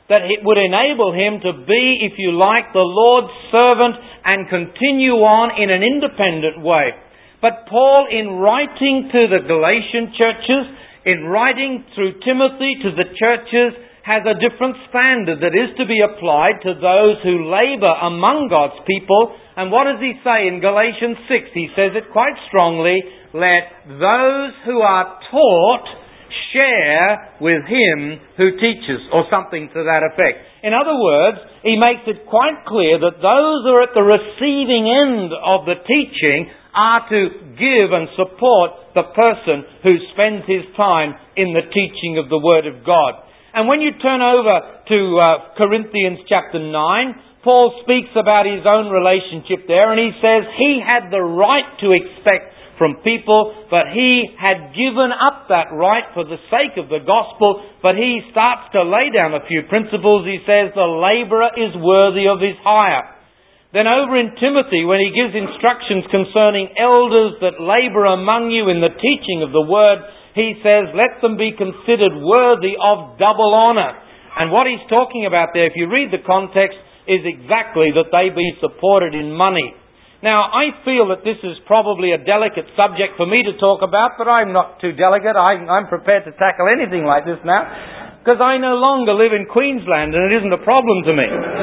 S2: that it would enable him to be, if you like, the Lord's servant and continue on in an independent way. But Paul, in writing to the Galatian churches, in writing through Timothy to the churches, has a different standard that is to be applied to those who labour among God's people. And what does he say in Galatians 6? He says it quite strongly, let those who are taught share with him who teaches, or something to that effect. In other words, he makes it quite clear that those who are at the receiving end of the teaching are to give and support the person who spends his time in the teaching of the Word of God. And when you turn over to Corinthians chapter 9, Paul speaks about his own relationship there, and he says he had the right to expect from people, but he had given up that right for the sake of the gospel. But he starts to lay down a few principles. He says the labourer is worthy of his hire. Then over in Timothy, when he gives instructions concerning elders that labour among you in the teaching of the word, he says, let them be considered worthy of double honour. And what he's talking about there, if you read the context, is exactly that they be supported in money. Now, I feel that this is probably a delicate subject for me to talk about, but I'm not too delicate. I'm prepared to tackle anything like this now, because I no longer live in Queensland and it isn't a problem to me.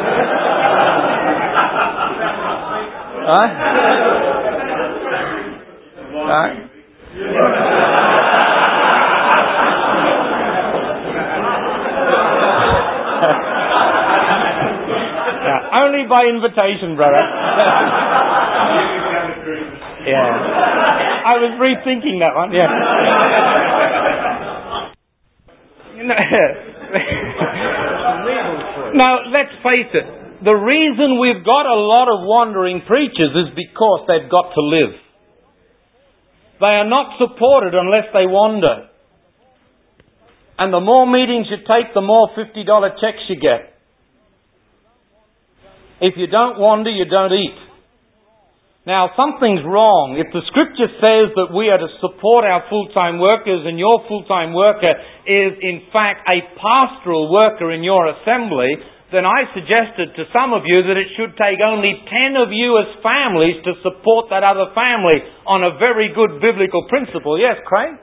S2: Only by invitation, brother. Yeah. I was rethinking that one, yeah. Now, let's face it. The reason we've got a lot of wandering preachers is because they've got to live. They are not supported unless they wander. And the more meetings you take, the more $50 checks you get. If you don't wander, you don't eat. Now, something's wrong. If the Scripture says that we are to support our full-time workers and your full-time worker is in fact a pastoral worker in your assembly, then I suggested to some of you that it should take only 10 of you as families to support that other family on a very good biblical principle. Yes, Craig?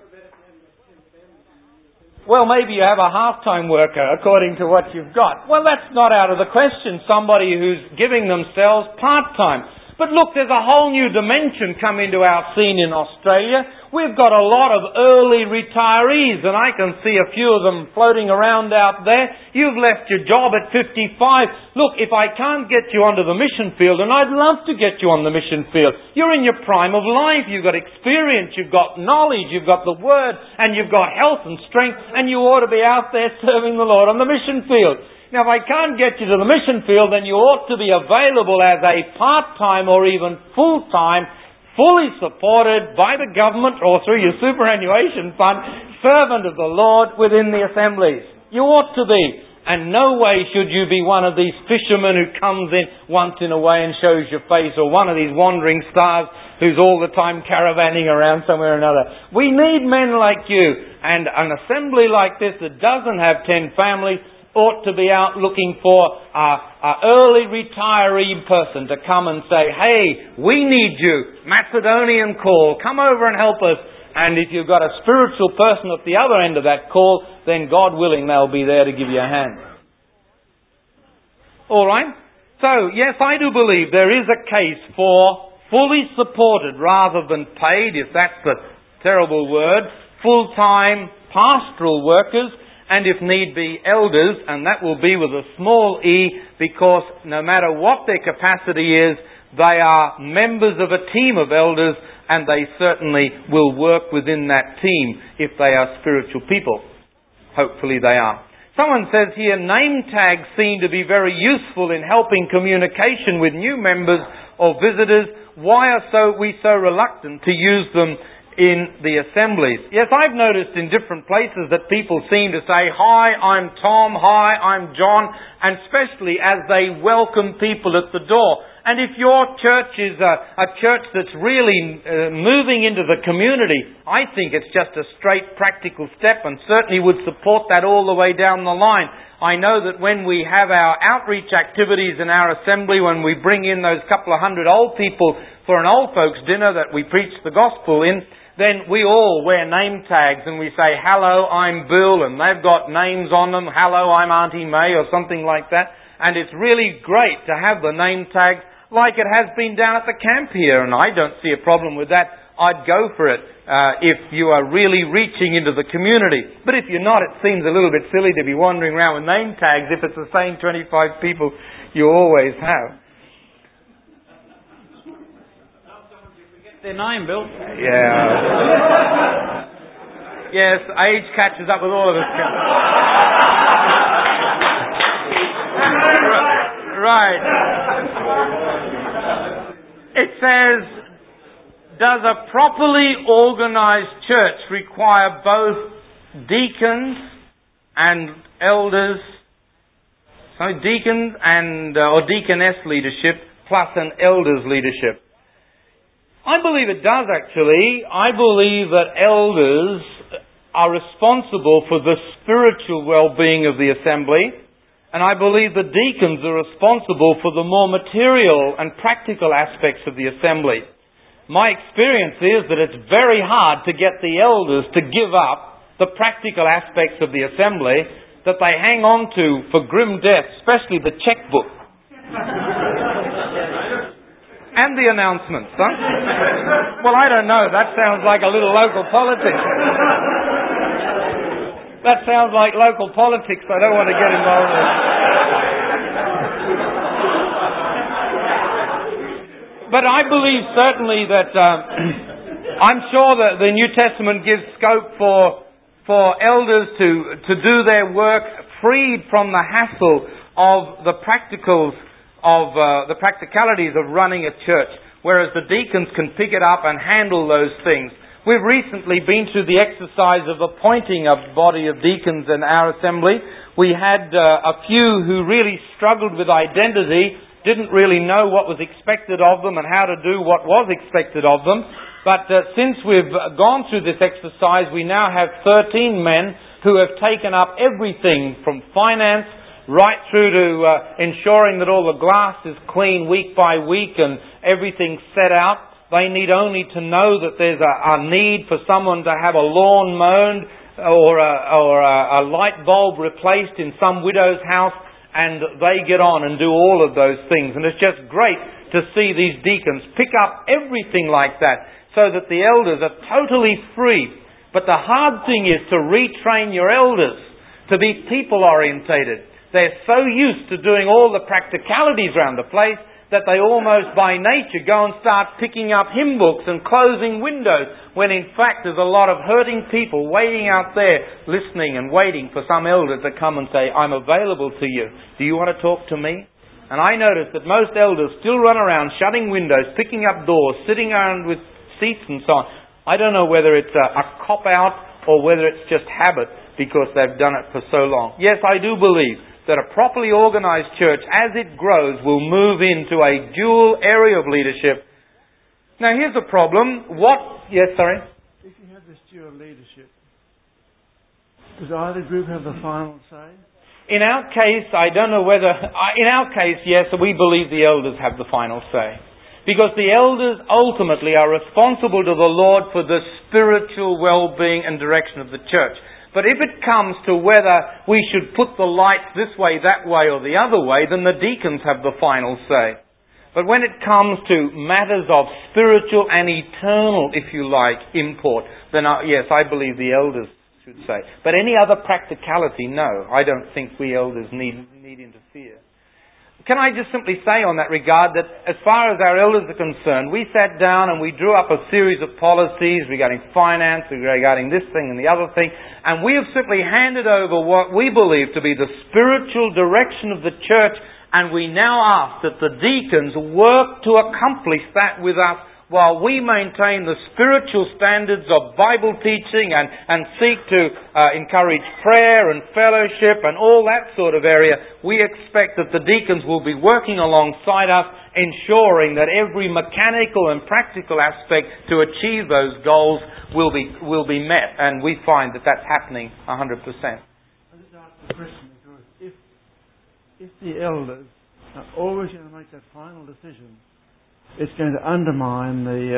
S2: Well, maybe you have a half-time worker according to what you've got. Well, that's not out of the question. Somebody who's giving themselves part-time. But look, there's a whole new dimension come into our scene in Australia. We've got a lot of early retirees, and I can see a few of them floating around out there. You've left your job at 55. Look, if I can't get you onto the mission field, and I'd love to get you on the mission field, you're in your prime of life, you've got experience, you've got knowledge, you've got the Word, and you've got health and strength, and you ought to be out there serving the Lord on the mission field. Now, if I can't get you to the mission field, then you ought to be available as a part-time or even full-time, fully supported by the government or through your superannuation fund, servant of the Lord within the assemblies. You ought to be. And no way should you be one of these fishermen who comes in once in a way and shows your face, or one of these wandering stars who's all the time caravanning around somewhere or another. We need men like you. And an assembly like this that doesn't have 10 families ought to be out looking for an early retiree person to come and say, hey, we need you. Macedonian call. Come over and help us. And if you've got a spiritual person at the other end of that call, then God willing, they'll be there to give you a hand. All right? So, yes, I do believe there is a case for fully supported rather than paid, if that's the terrible word, full-time pastoral workers, and if need be, elders, and that will be with a small e, because no matter what their capacity is, they are members of a team of elders, and they certainly will work within that team if they are spiritual people. Hopefully they are. Someone says here, name tags seem to be very useful in helping communication with new members or visitors. Why are we so reluctant to use them in the assemblies? Yes, I've noticed in different places that people seem to say, hi, I'm Tom, hi, I'm John, and especially as they welcome people at the door. And if your church is a church that's really moving into the community, I think it's just a straight practical step and certainly would support that all the way down the line. I know that when we have our outreach activities in our assembly, when we bring in those couple of hundred old people for an old folks dinner that we preach the gospel in, then we all wear name tags and we say, hello, I'm Bill, and they've got names on them, hello, I'm Auntie May, or something like that. And it's really great to have the name tags like it has been down at the camp here, and I don't see a problem with that. I'd go for it if you are really reaching into the community. But if you're not, it seems a little bit silly to be wandering around with name tags if it's the same 25 people you always have.
S3: Their name, Bill.
S2: Yeah. Yes, age catches up with all of us. Right. It says, does a properly organized church require both deacons and elders, deacons and or deaconess leadership plus an elders leadership? I believe it does actually. I believe that elders are responsible for the spiritual well-being of the assembly. And I believe the deacons are responsible for the more material and practical aspects of the assembly. My experience is that it's very hard to get the elders to give up the practical aspects of the assembly that they hang on to for grim death, especially the checkbook. And the announcements, huh? Well, I don't know. That sounds like a little local politics. That sounds like local politics. I don't want to get involved in it. But I believe certainly that I'm sure that the New Testament gives scope for elders to do their work freed from the hassle of the practicals of the practicalities of running a church, whereas the deacons can pick it up and handle those things. We've recently been through the exercise of appointing a body of deacons in our assembly. We had a few who really struggled with identity, didn't really know what was expected of them and how to do what was expected of them. But since we've gone through this exercise, we now have 13 men who have taken up everything from finance right through to ensuring that all the glass is clean week by week and everything's set out. They need only to know that there's a need for someone to have a lawn mown or a light bulb replaced in some widow's house, and they get on and do all of those things. And it's just great to see these deacons pick up everything like that so that the elders are totally free. But the hard thing is to retrain your elders to be people-orientated. They're so used to doing all the practicalities around the place that they almost by nature go and start picking up hymn books and closing windows, when in fact there's a lot of hurting people waiting out there listening and waiting for some elder to come and say, I'm available to you. Do you want to talk to me? And I notice that most elders still run around shutting windows, picking up doors, sitting around with seats and so on. I don't know whether it's a cop-out or whether it's just habit because they've done it for so long. Yes, I do believe that a properly organized church, as it grows, will move into a dual area of leadership. Now here's a problem. Yes, sorry?
S4: If you have this dual leadership, does either group have the final say?
S2: In our case, I don't know whether... In our case, yes, we believe the elders have the final say. Because the elders ultimately are responsible to the Lord for the spiritual well-being and direction of the church. But if it comes to whether we should put the lights this way, that way, or the other way, then the deacons have the final say. But when it comes to matters of spiritual and eternal, if you like, import, then yes, I believe the elders should say. But any other practicality, no. I don't think we elders need interfere. Can I just simply say on that regard that as far as our elders are concerned, we sat down and we drew up a series of policies regarding finance, regarding this thing and the other thing, and we have simply handed over what we believe to be the spiritual direction of the church, and we now ask that the deacons work to accomplish that with us while we maintain the spiritual standards of Bible teaching and seek to encourage prayer and fellowship and all that sort of area, we expect that the deacons will be working alongside us, ensuring that every mechanical and practical aspect to achieve those goals will be met. And we find that that's happening 100%.
S4: I just ask the question because if the elders are always going to make that final decision, it's going to undermine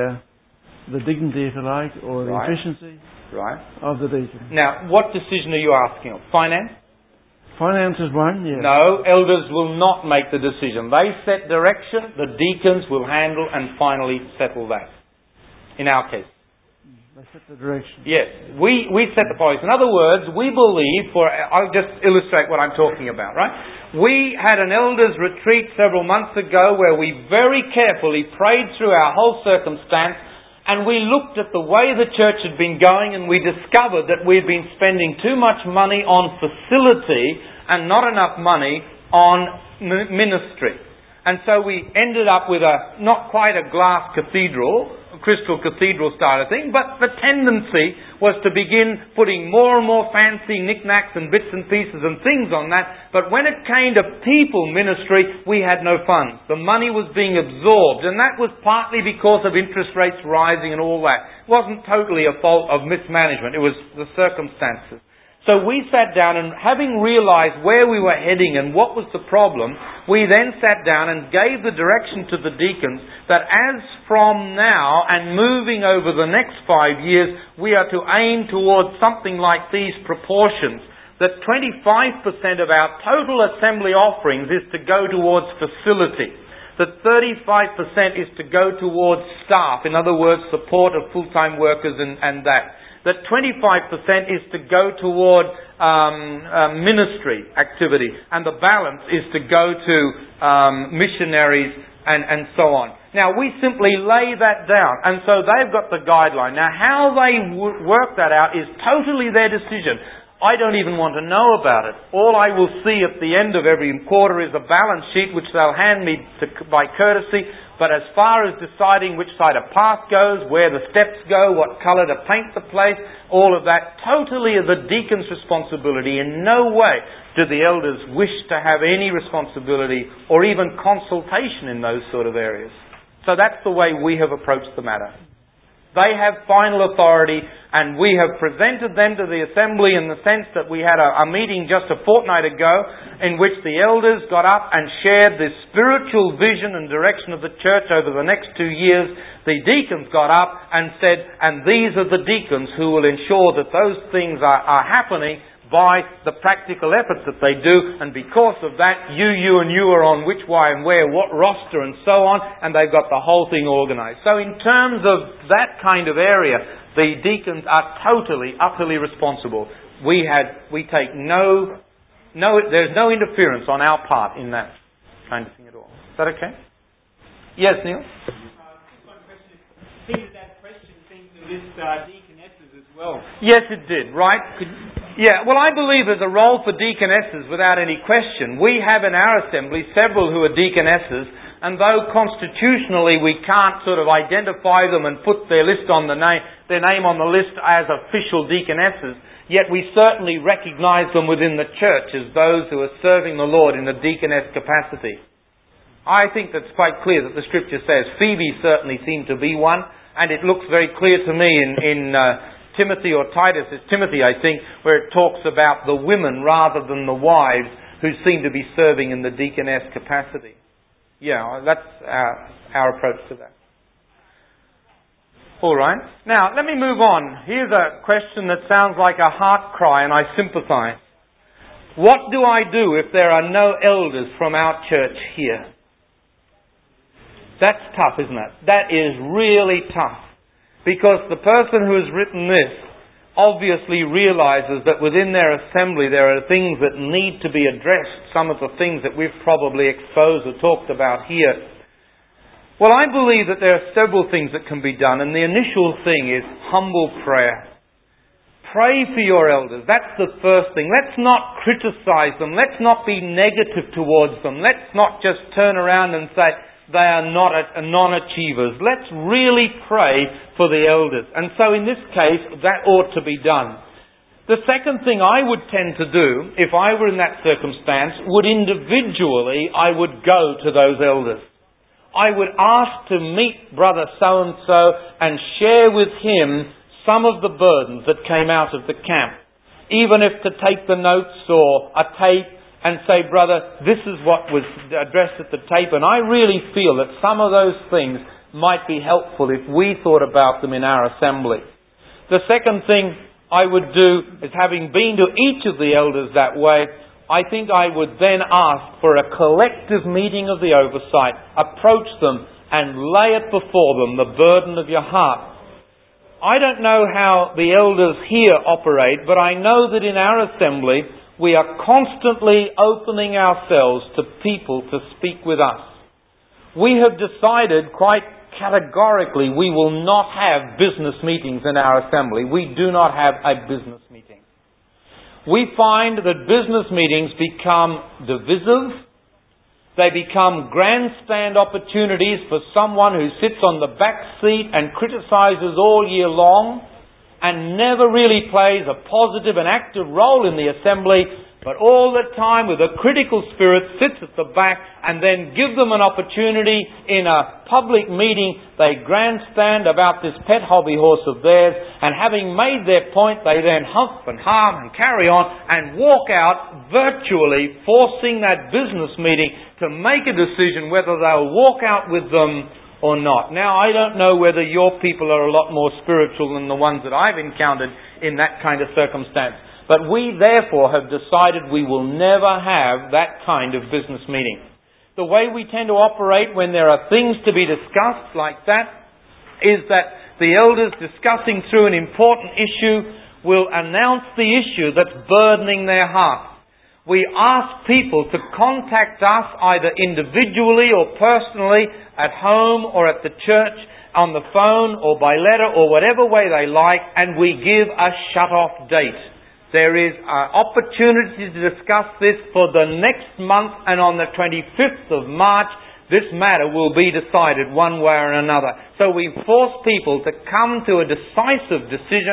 S4: the dignity, if you like, or the efficiency of the deacon.
S2: Now, what decision are you asking of? Finance?
S4: Finance is one, yes.
S2: No, elders will not make the decision. They set direction, the deacons will handle and finally settle that. In our case.
S4: They set the direction.
S2: Yes, we set the policy. In other words, we believe, I'll just illustrate what I'm talking about, right? We had an elders retreat several months ago where we very carefully prayed through our whole circumstance and we looked at the way the church had been going and we discovered that we'd been spending too much money on facility and not enough money on ministry. And so we ended up with not quite a glass cathedral, a crystal cathedral style of thing, but the tendency was to begin putting more and more fancy knickknacks and bits and pieces and things on that. But when it came to people ministry, we had no funds. The money was being absorbed, and that was partly because of interest rates rising and all that. It wasn't totally a fault of mismanagement, it was the circumstances. So we sat down and having realized where we were heading and what was the problem, we then sat down and gave the direction to the deacons that as from now and moving over the next 5 years, we are to aim towards something like these proportions. That 25% of our total assembly offerings is to go towards facility. That 35% is to go towards staff, in other words, support of full-time workers and that. That 25% is to go toward ministry activity, and the balance is to go to missionaries and so on. Now, we simply lay that down, and so they've got the guideline. Now, how they work that out is totally their decision. I don't even want to know about it. All I will see at the end of every quarter is a balance sheet which they'll hand me by courtesy. But as far as deciding which side a path goes, where the steps go, what colour to paint the place, all of that totally is the deacon's responsibility. In no way do the elders wish to have any responsibility or even consultation in those sort of areas. So that's the way we have approached the matter. They have final authority, and we have presented them to the assembly in the sense that we had a meeting just a fortnight ago in which the elders got up and shared this spiritual vision and direction of the church over the next 2 years. The deacons got up and said, and these are the deacons who will ensure that those things are happening by the practical efforts that they do, and because of that, you and you are on which, why and where, what roster and so on, and they've got the whole thing organised. So in terms of that kind of area, the deacons are totally, utterly responsible. We take there's no interference on our part in that kind of thing at all. Is that okay? Yes, Neil?
S3: One question. Peter, that question seems to list deaconesses as well.
S2: Yes, it did, right? Yeah, well, I believe there's a role for deaconesses without any question. We have in our assembly several who are deaconesses, and though constitutionally we can't sort of identify them and put their name on the list as official deaconesses, yet we certainly recognise them within the church as those who are serving the Lord in a deaconess capacity. I think that's quite clear that the Scripture says Phoebe certainly seemed to be one, and it looks very clear to me in Timothy or Titus, it's Timothy I think, where it talks about the women rather than the wives who seem to be serving in the deaconess capacity. Yeah, that's our approach to that. Alright, now let me move on. Here's a question that sounds like a heart cry, and I sympathise. What do I do if there are no elders from our church here? That's tough, isn't it? That is really tough. Because the person who has written this obviously realises that within their assembly there are things that need to be addressed, some of the things that we've probably exposed or talked about here. Well, I believe that there are several things that can be done, and the initial thing is humble prayer. Pray for your elders. That's the first thing. Let's not criticise them. Let's not be negative towards them. Let's not just turn around and say, they are not non-achievers. Let's really pray for the elders. And so in this case, that ought to be done. The second thing I would tend to do, if I were in that circumstance, would individually, I would go to those elders. I would ask to meet brother so-and-so and share with him some of the burdens that came out of the camp. Even if to take the notes or a tape and say, brother, this is what was addressed at the tape, and I really feel that some of those things might be helpful if we thought about them in our assembly. The second thing I would do is, having been to each of the elders that way, I think I would then ask for a collective meeting of the oversight, approach them and lay it before them, the burden of your heart. I don't know how the elders here operate, but I know that in our assembly we are constantly opening ourselves to people to speak with us. We have decided quite categorically we will not have business meetings in our assembly. We do not have a business meeting. We find that business meetings become divisive. They become grandstand opportunities for someone who sits on the back seat and criticises all year long and never really plays a positive and active role in the assembly, but all the time with a critical spirit sits at the back, and then give them an opportunity in a public meeting. They grandstand about this pet hobby horse of theirs, and having made their point, they then huff and harm and carry on and walk out, virtually forcing that business meeting to make a decision whether they'll walk out with them or not. Now, I don't know whether your people are a lot more spiritual than the ones that I've encountered in that kind of circumstance. But we therefore have decided we will never have that kind of business meeting. The way we tend to operate when there are things to be discussed like that is that the elders, discussing through an important issue, will announce the issue that's burdening their heart. We ask people to contact us either individually or personally, at home or at the church, on the phone or by letter or whatever way they like, and we give a shut-off date. There is an opportunity to discuss this for the next month, and on the 25th of March, this matter will be decided one way or another. So we force people to come to a decisive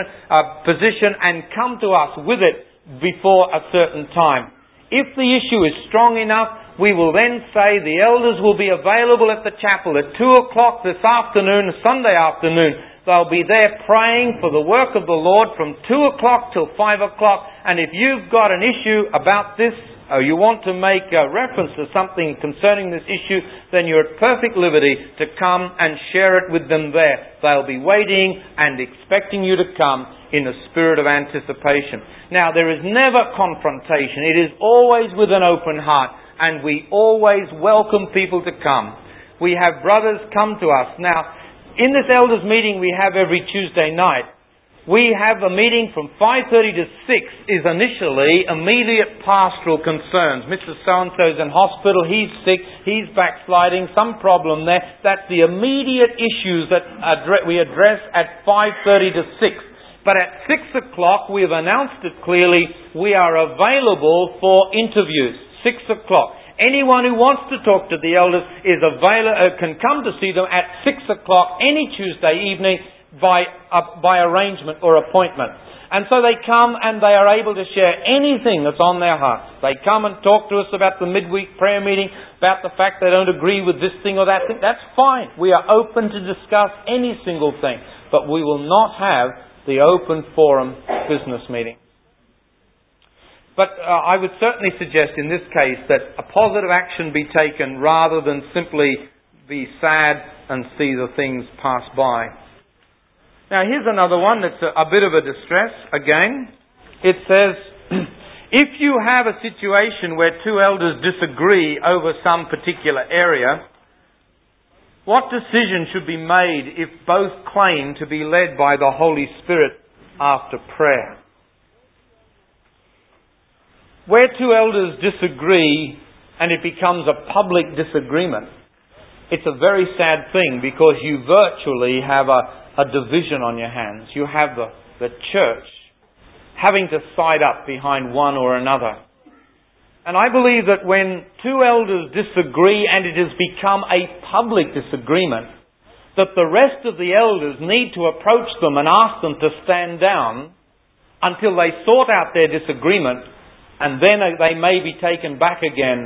S2: position and come to us with it before a certain time. If the issue is strong enough, we will then say the elders will be available at the chapel at 2 o'clock this afternoon, Sunday afternoon. They'll be there praying for the work of the Lord from 2 o'clock till 5 o'clock. And if you've got an issue about this, or you want to make a reference to something concerning this issue, then you're at perfect liberty to come and share it with them there. They'll be waiting and expecting you to come in a spirit of anticipation. Now, there is never confrontation. It is always with an open heart, and we always welcome people to come. We have brothers come to us. Now, in this elders meeting we have every Tuesday night, we have a meeting from 5:30 to 6 is initially immediate pastoral concerns. Mr. So-and-so's in hospital, he's sick, he's backsliding, some problem there. That's the immediate issues that we address at 5:30 to 6. But at 6 o'clock, we have announced it clearly, we are available for interviews. 6 o'clock. Anyone who wants to talk to the elders can come to see them at 6 o'clock any Tuesday evening by arrangement or appointment. And so they come and they are able to share anything that's on their hearts. They come and talk to us about the midweek prayer meeting, about the fact they don't agree with this thing or that thing. That's fine. We are open to discuss any single thing. But we will not have the open forum business meeting. But I would certainly suggest in this case that a positive action be taken rather than simply be sad and see the things pass by. Now here's another one that's a bit of a distress again. It says, if you have a situation where two elders disagree over some particular area, what decision should be made if both claim to be led by the Holy Spirit after prayer? Where two elders disagree and it becomes a public disagreement, it's a very sad thing because you virtually have a division on your hands. You have the church having to side up behind one or another. And I believe that when two elders disagree and it has become a public disagreement, that the rest of the elders need to approach them and ask them to stand down until they sort out their disagreement, and then they may be taken back again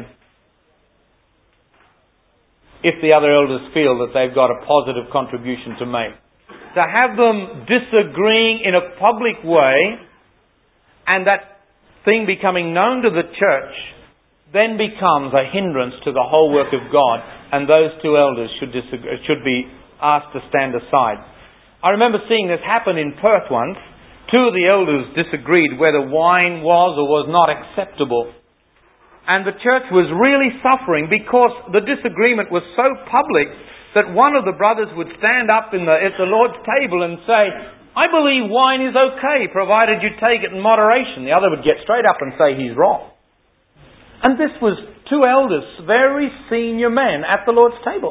S2: if the other elders feel that they've got a positive contribution to make. To have them disagreeing in a public way and that thing becoming known to the church then becomes a hindrance to the whole work of God, and those two elders should be asked to stand aside. I remember seeing this happen in Perth once. Two of the elders disagreed whether wine was or was not acceptable. And the church was really suffering because the disagreement was so public that one of the brothers would stand up at the Lord's table and say, I believe wine is okay, provided you take it in moderation. The other would get straight up and say he's wrong. And this was two elders, very senior men at the Lord's table.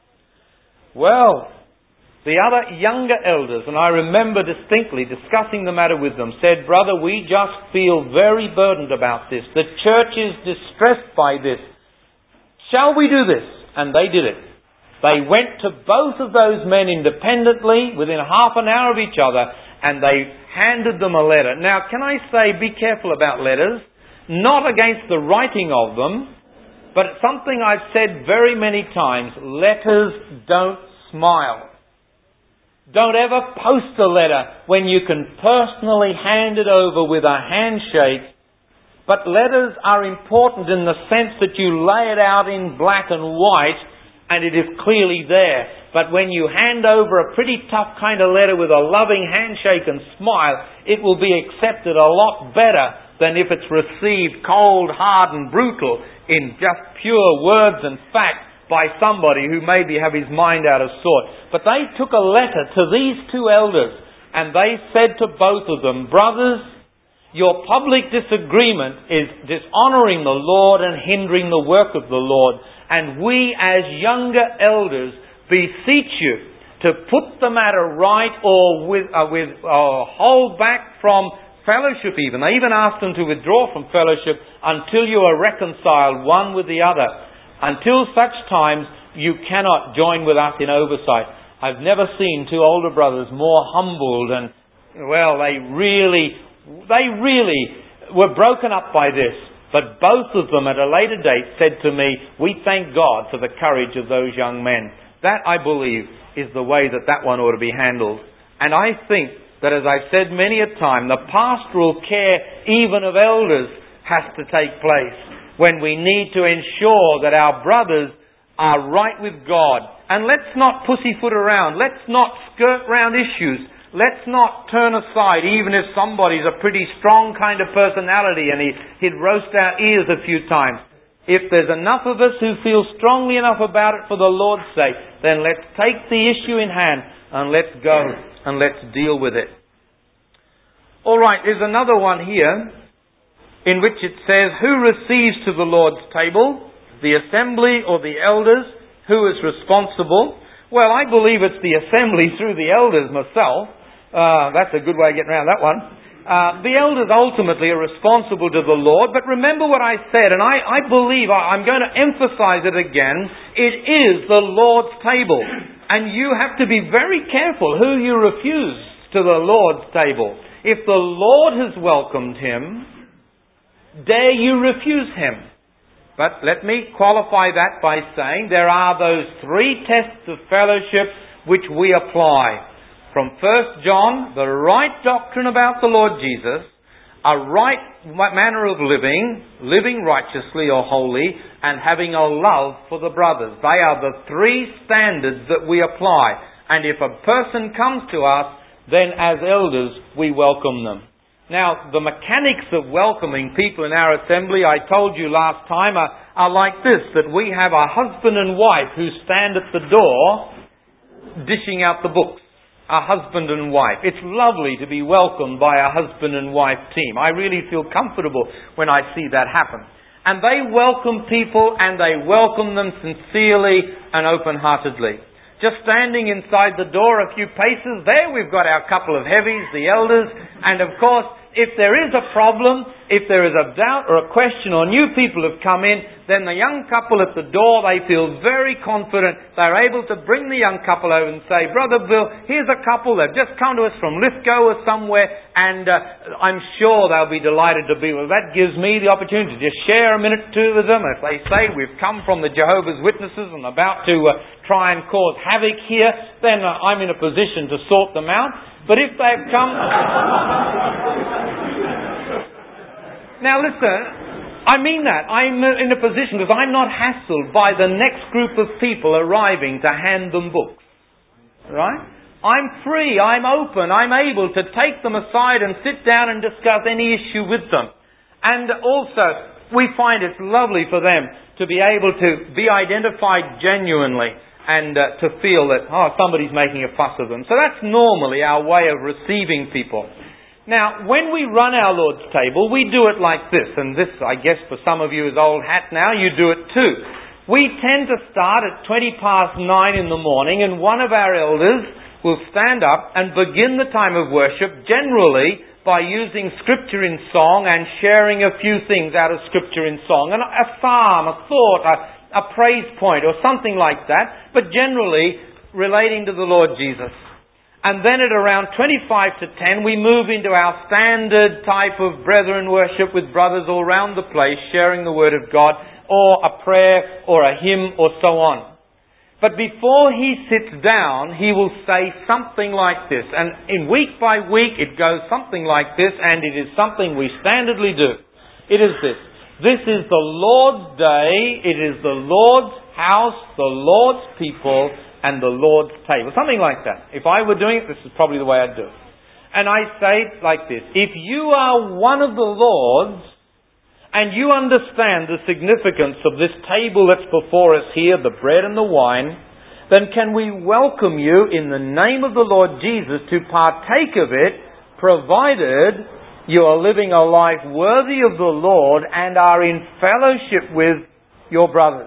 S2: Well, the other younger elders, and I remember distinctly discussing the matter with them, said, Brother, we just feel very burdened about this. The church is distressed by this. Shall we do this? And they did it. They went to both of those men independently, within half an hour of each other, and they handed them a letter. Now, can I say, be careful about letters. Not against the writing of them, but something I've said very many times, letters don't smile. Don't ever post a letter when you can personally hand it over with a handshake. But letters are important in the sense that you lay it out in black and white and it is clearly there. But when you hand over a pretty tough kind of letter with a loving handshake and smile, it will be accepted a lot better than if it's received cold, hard and brutal in just pure words and fact by somebody who maybe have his mind out of sort. But they took a letter to these two elders and they said to both of them, Brothers, your public disagreement is dishonouring the Lord and hindering the work of the Lord. And we as younger elders beseech you to put the matter right or hold back from fellowship even. They even asked them to withdraw from fellowship until you are reconciled one with the other. Until such times you cannot join with us in oversight. I've never seen two older brothers more humbled and, well, they really were broken up by this. But both of them at a later date said to me, we thank God for the courage of those young men. That, I believe, is the way that one ought to be handled. And I think that, as I've said many a time, the pastoral care even of elders has to take place when we need to ensure that our brothers are right with God. And let's not pussyfoot around. Let's not skirt round issues. Let's not turn aside, even if somebody's a pretty strong kind of personality and he'd roast our ears a few times. If there's enough of us who feel strongly enough about it for the Lord's sake, then let's take the issue in hand and let's go and let's deal with it. Alright, there's another one here in which it says, who receives to the Lord's table? The assembly or the elders? Who is responsible? Well, I believe it's the assembly through the elders myself. That's a good way of getting around that one. The elders ultimately are responsible to the Lord, but remember what I said, and I believe I'm going to emphasize it again. It is the Lord's table, and you have to be very careful who you refuse to the Lord's table. If the Lord has welcomed him, dare you refuse him? But let me qualify that by saying there are those three tests of fellowship which we apply. From 1 John, the right doctrine about the Lord Jesus, a right manner of living righteously or holy, and having a love for the brothers. They are the three standards that we apply. And if a person comes to us, then as elders, we welcome them. Now, the mechanics of welcoming people in our assembly, I told you last time, are like this, that we have a husband and wife who stand at the door dishing out the books. A husband and wife. It's lovely to be welcomed by a husband and wife team. I really feel comfortable when I see that happen. And they welcome people and they welcome them sincerely and open-heartedly. Just standing inside the door a few paces, there we've got our couple of heavies, the elders, and of course, if there is a problem, if there is a doubt or a question or new people have come in, then the young couple at the door, they feel very confident. They're able to bring the young couple over and say, Brother Bill, here's a couple. They've just come to us from Lithgow or somewhere, and I'm sure they'll be delighted to be with us. That gives me the opportunity to just share a minute or two with them. If they say we've come from the Jehovah's Witnesses and about to try and cause havoc here, then I'm in a position to sort them out. But if they've come... Now listen, I mean that. I'm in a position because I'm not hassled by the next group of people arriving to hand them books. Right? I'm free, I'm open, I'm able to take them aside and sit down and discuss any issue with them. And also, we find it's lovely for them to be able to be identified genuinely and to feel that, somebody's making a fuss of them. So that's normally our way of receiving people. Now, when we run our Lord's table, we do it like this. And this, I guess, for some of you is old hat now, you do it too. We tend to start at 9:20 in the morning, and one of our elders will stand up and begin the time of worship, generally by using Scripture in song and sharing a few things out of Scripture in song. And a psalm, a thought, a praise point or something like that, but generally relating to the Lord Jesus. And then at around 9:25, we move into our standard type of brethren worship with brothers all around the place, sharing the Word of God, or a prayer, or a hymn, or so on. But before he sits down, he will say something like this. And in week by week, it goes something like this, and it is something we standardly do. It is this. This is the Lord's day, it is the Lord's house, the Lord's people, and the Lord's table. Something like that. If I were doing it, this is probably the way I'd do it. And I say it like this. If you are one of the Lord's, and you understand the significance of this table that's before us here, the bread and the wine, then can we welcome you in the name of the Lord Jesus to partake of it, provided you are living a life worthy of the Lord and are in fellowship with your brothers.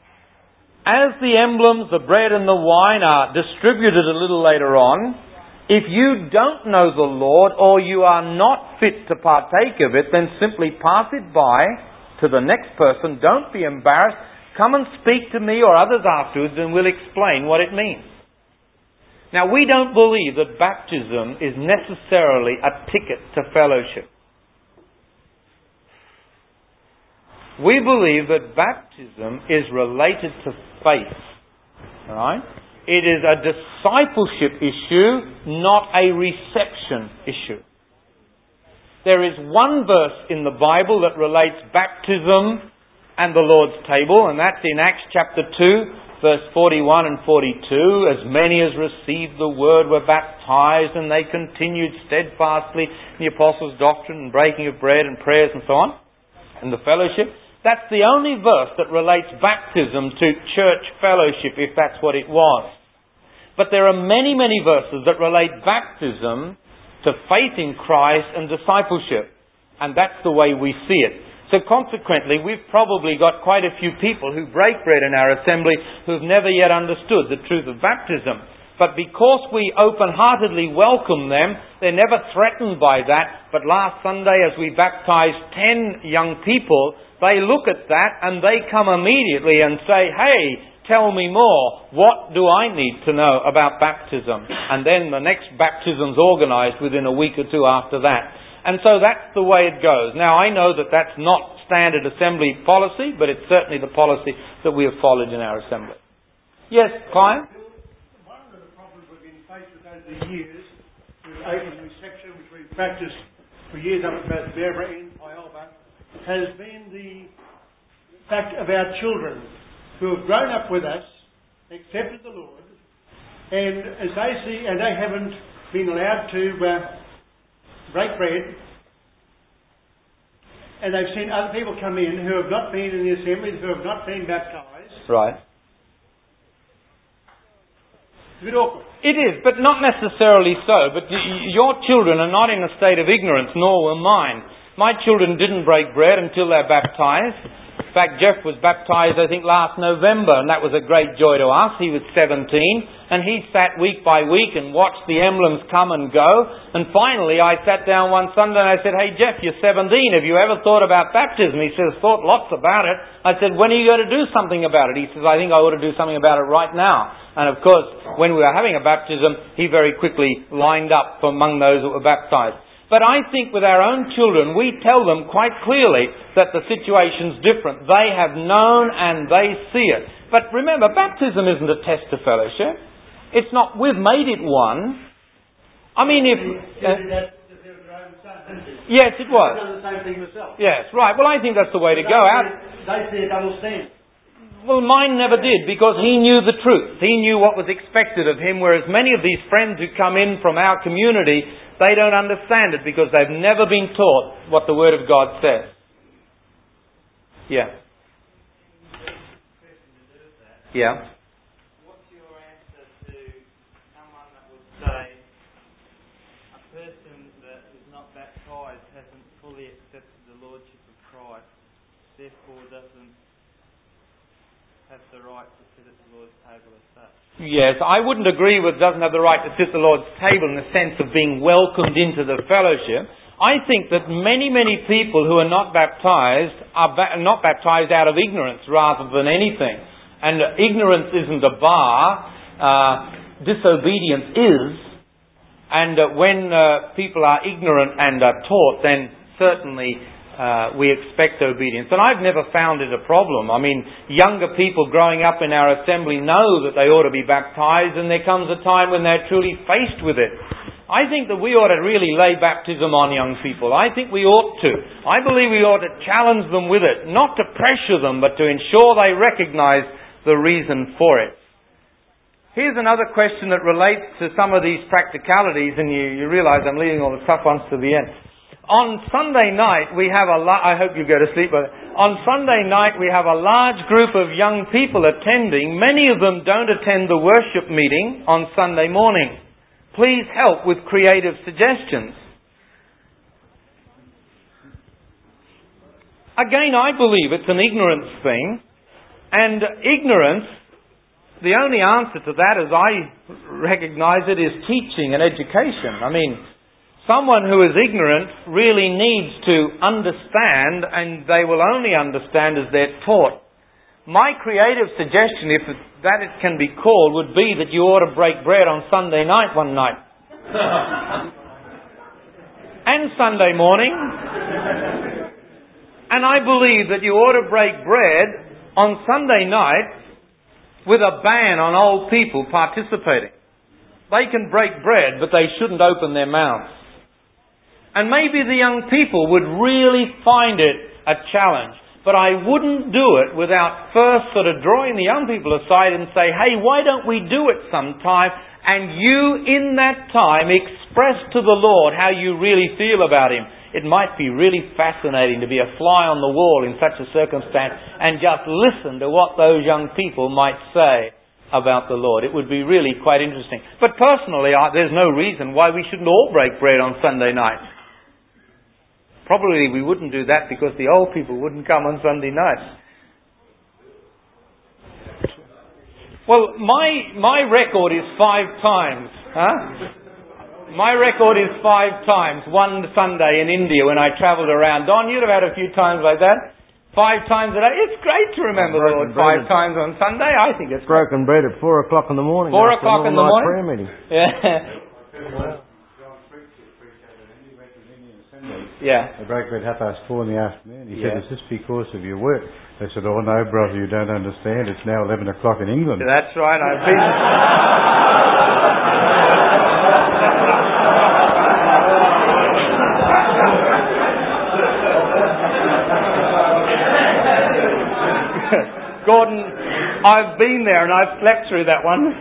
S2: As the emblems, the bread and the wine, are distributed a little later on, if you don't know the Lord or you are not fit to partake of it, then simply pass it by to the next person. Don't be embarrassed. Come and speak to me or others afterwards and we'll explain what it means. Now, we don't believe that baptism is necessarily a ticket to fellowship. We believe that baptism is related to faith. Alright? It is a discipleship issue, not a reception issue. There is one verse in the Bible that relates baptism and the Lord's table, and that's in Acts chapter 2, verse 41 and 42. As many as received the word were baptized, and they continued steadfastly in the apostles' doctrine and breaking of bread and prayers and so on, and the fellowship. That's the only verse that relates baptism to church fellowship, if that's what it was. But there are many, many verses that relate baptism to faith in Christ and discipleship. And that's the way we see it. So consequently, we've probably got quite a few people who break bread in our assembly who've never yet understood the truth of baptism. But because we open-heartedly welcome them, they're never threatened by that. But last Sunday, as we baptized 10 young people, they look at that and they come immediately and say, hey, tell me more. What do I need to know about baptism? And then the next baptism's organised within a week or two after that. And so that's the way it goes. Now, I know that that's not standard assembly policy, but it's certainly the policy that we have followed in our assembly. Yes, Clive?
S5: One of the problems we've been faced with over the years with open reception, which we've practiced for years up at both Berbera and Pyalba, has been the fact of our children who have grown up with us, accepted the Lord, and as they see, and they haven't been allowed to break bread, and they've seen other people come in who have not been in the assembly, who have not been baptised.
S2: Right.
S5: It's a bit awkward.
S2: It is, but not necessarily so. But your children are not in a state of ignorance, nor were mine. My children didn't break bread until they're baptised. In fact, Jeff was baptised, I think, last November, and that was a great joy to us. He was 17, And he sat week by week and watched the emblems come and go. And finally I sat down one Sunday and I said, "Hey Jeff, you're 17. Have you ever thought about baptism?" He says, "Thought lots about it." I said, "When are you going to do something about it?" He says, "I think I ought to do something about it right now." And of course, when we were having a baptism, he very quickly lined up among those that were baptized. But I think with our own children, we tell them quite clearly that the situation's different. They have known and they see it. But remember, baptism isn't a test of fellowship. It's not, we've made it one. I mean, if... yes, it was.
S5: I've done the same thing myself.
S2: Yes, right. Well, I think that's the way to go.
S5: They see a double standard.
S2: Well, mine never did, because he knew the truth. He knew what was expected of him, whereas many of these friends who come in from our community, they don't understand it because they've never been taught what the Word of God says. Yeah. Yeah.
S6: What's your answer to someone that would say a person that is not baptised hasn't fully accepted the Lordship of Christ, therefore doesn't have the right to sit at the Lord's table as such?
S2: Yes, I wouldn't agree with doesn't have the right to sit at the Lord's table in the sense of being welcomed into the fellowship. I think that many, many people who are not baptised are not baptised out of ignorance rather than anything. And ignorance isn't a bar, disobedience is. And when people are ignorant and are taught, then certainly we expect obedience. And I've never found it a problem. I mean, younger people growing up in our assembly know that they ought to be baptised, and there comes a time when they're truly faced with it. I think that we ought to really lay baptism on young people. I think we ought to. I believe we ought to challenge them with it, not to pressure them, but to ensure they recognise the reason for it. Here's another question that relates to some of these practicalities, and you realise I'm leaving all the tough ones to the end. On Sunday night, we have I hope you go to sleep, but on Sunday night we have a large group of young people attending. Many of them don't attend the worship meeting on Sunday morning. Please help with creative suggestions. Again, I believe it's an ignorance thing. And ignorance, the only answer to that, as I recognise it, is teaching and education. I mean, someone who is ignorant really needs to understand, and they will only understand as they're taught. My creative suggestion, if that it can be called, would be that you ought to break bread on Sunday night one night. And Sunday morning. And I believe that you ought to break bread on Sunday night with a ban on old people participating. They can break bread, but they shouldn't open their mouths. And maybe the young people would really find it a challenge. But I wouldn't do it without first sort of drawing the young people aside and say, "Hey, why don't we do it sometime?" And you, in that time, express to the Lord how you really feel about Him. It might be really fascinating to be a fly on the wall in such a circumstance and just listen to what those young people might say about the Lord. It would be really quite interesting. But personally, there's no reason why we shouldn't all break bread on Sunday night. Probably we wouldn't do that because the old people wouldn't come on Sunday nights. Well, my record is 5 times. My record is 5 times. One Sunday in India when I travelled around. Don, you'd have had a few times like that. 5 times a day. It's great to remember the Lord 5 times on Sunday. I think it's
S7: broken bread at 4 o'clock in the morning.
S2: 4 o'clock in the morning?
S7: Prayer meeting.
S2: Yeah.
S7: They broke bread 4:30 in the afternoon. He said, "Is this because of your work?" They said, "Oh no, brother, you don't understand. It's now 11 o'clock in England."
S2: That's right. I've been... Gordon, I've been there and I've slept through that one.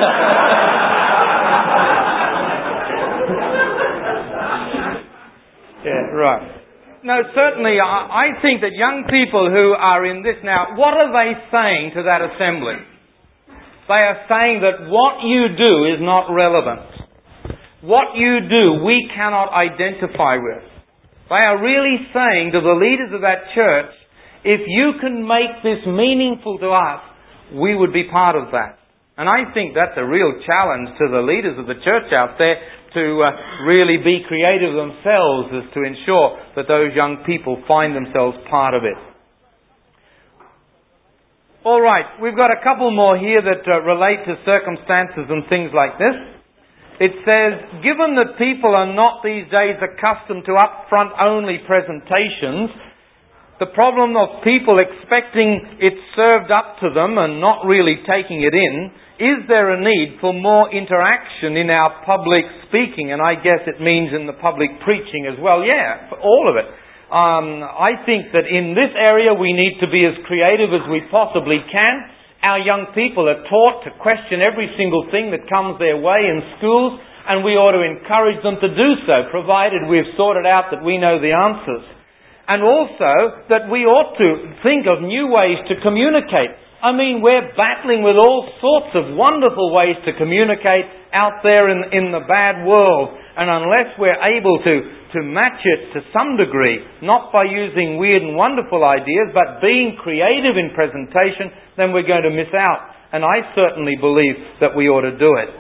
S2: Yeah, right. No, certainly I think that young people who are in this now, what are they saying to that assembly? They are saying that what you do is not relevant. What you do we cannot identify with. They are really saying to the leaders of that church, if you can make this meaningful to us, we would be part of that. And I think that's a real challenge to the leaders of the church out there to really be creative themselves, as to ensure that those young people find themselves part of it. All right, we've got a couple more here that relate to circumstances and things like this. It says, given that people are not these days accustomed to upfront only presentations, the problem of people expecting it served up to them and not really taking it in, is there a need for more interaction in our public speaking? And I guess it means in the public preaching as well. Yeah, for all of it. I think that in this area we need to be as creative as we possibly can. Our young people are taught to question every single thing that comes their way in schools, and we ought to encourage them to do so, provided we've sorted out that we know the answers. And also that we ought to think of new ways to communicate. I mean, we're battling with all sorts of wonderful ways to communicate out there in the bad world. And unless we're able to match it to some degree, not by using weird and wonderful ideas, but being creative in presentation, then we're going to miss out. And I certainly believe that we ought to do it.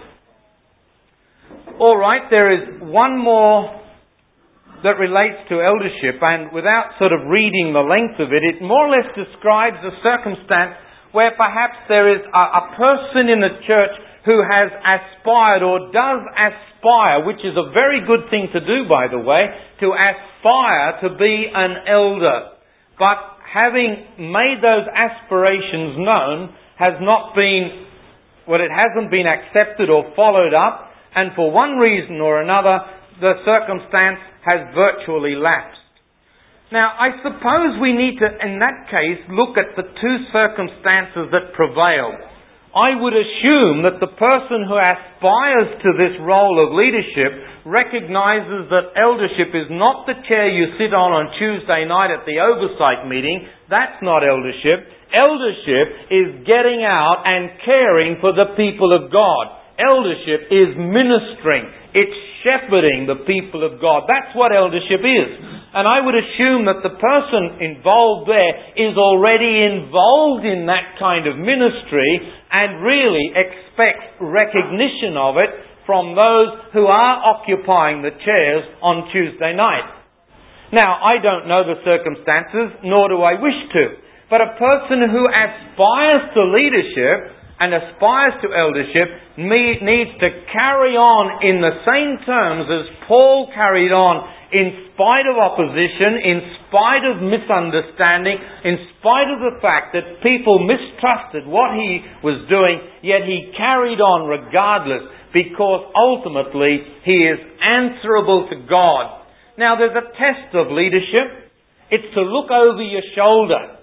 S2: All right, there is one more that relates to eldership, and without sort of reading the length of it, it more or less describes a circumstance where perhaps there is a person in the church who has aspired or does aspire, which is a very good thing to do, by the way, to aspire to be an elder. But having made those aspirations known has not been, it hasn't been accepted or followed up, and for one reason or another, the circumstance has virtually lapsed. Now, I suppose we need to, in that case, look at the two circumstances that prevail. I would assume that the person who aspires to this role of leadership recognizes that eldership is not the chair you sit on Tuesday night at the oversight meeting. That's not eldership. Eldership is getting out and caring for the people of God. Eldership is ministering. It's shepherding the people of God. That's what eldership is. And I would assume that the person involved there is already involved in that kind of ministry and really expects recognition of it from those who are occupying the chairs on Tuesday night. Now, I don't know the circumstances, nor do I wish to. But a person who aspires to leadership and aspires to eldership needs to carry on in the same terms as Paul carried on, in spite of opposition, in spite of misunderstanding, in spite of the fact that people mistrusted what he was doing, yet he carried on regardless, because ultimately he is answerable to God. Now, there's a test of leadership. It's to look over your shoulder.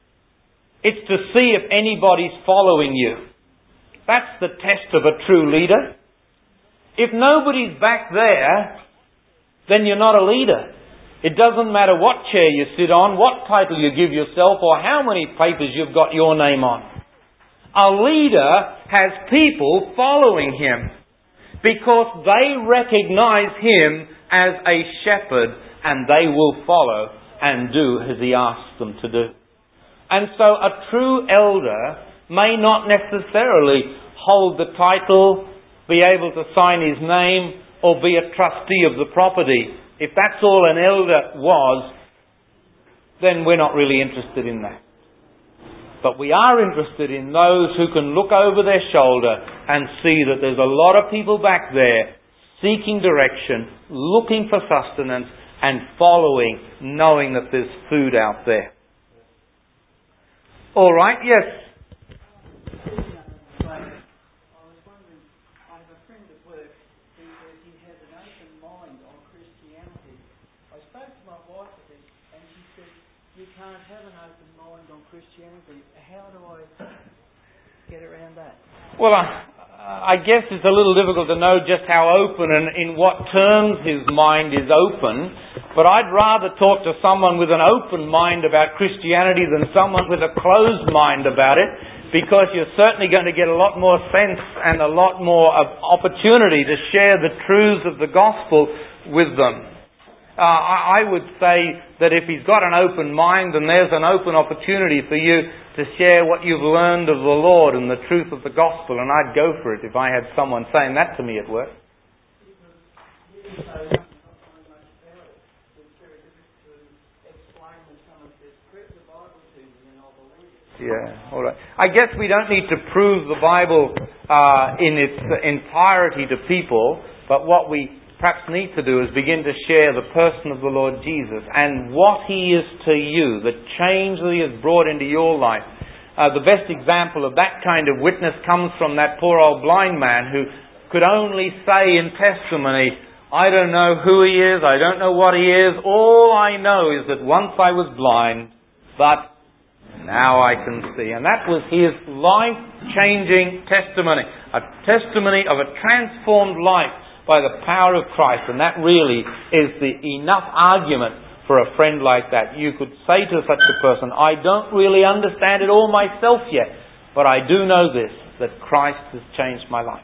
S2: It's to see if anybody's following you. That's the test of a true leader. If nobody's back there, then you're not a leader. It doesn't matter what chair you sit on, what title you give yourself, or how many papers you've got your name on. A leader has people following him because they recognize him as a shepherd, and they will follow and do as he asks them to do. And so a true elder may not necessarily hold the title, be able to sign his name, or be a trustee of the property. If that's all an elder was, then we're not really interested in that. But we are interested in those who can look over their shoulder and see that there's a lot of people back there seeking direction, looking for sustenance, and following, knowing that there's food out there. All right, yes.
S8: I was wondering, I have a friend at work who says he has an open mind on Christianity. I spoke to my wife at this, and she said, you can't have an open mind on Christianity. How do I get around that?
S2: Well, I guess it's a little difficult to know just how open and in what terms his mind is open. But I'd rather talk to someone with an open mind about Christianity than someone with a closed mind about it, because you're certainly going to get a lot more sense and a lot more opportunity to share the truths of the gospel with them. I would say that if he's got an open mind, then there's an open opportunity for you to share what you've learned of the Lord and the truth of the gospel, and I'd go for it if I had someone saying that to me at work. Yeah, all right. I guess we don't need to prove the Bible in its entirety to people, but what we perhaps need to do is begin to share the person of the Lord Jesus and what He is to you, the change that He has brought into your life. The best example of that kind of witness comes from that poor old blind man who could only say in testimony, I don't know who he is, I don't know what he is, all I know is that once I was blind, but now I can see. And that was his life-changing testimony. A testimony of a transformed life by the power of Christ. And that really is the enough argument for a friend like that. You could say to such a person, I don't really understand it all myself yet, but I do know this, that Christ has changed my life.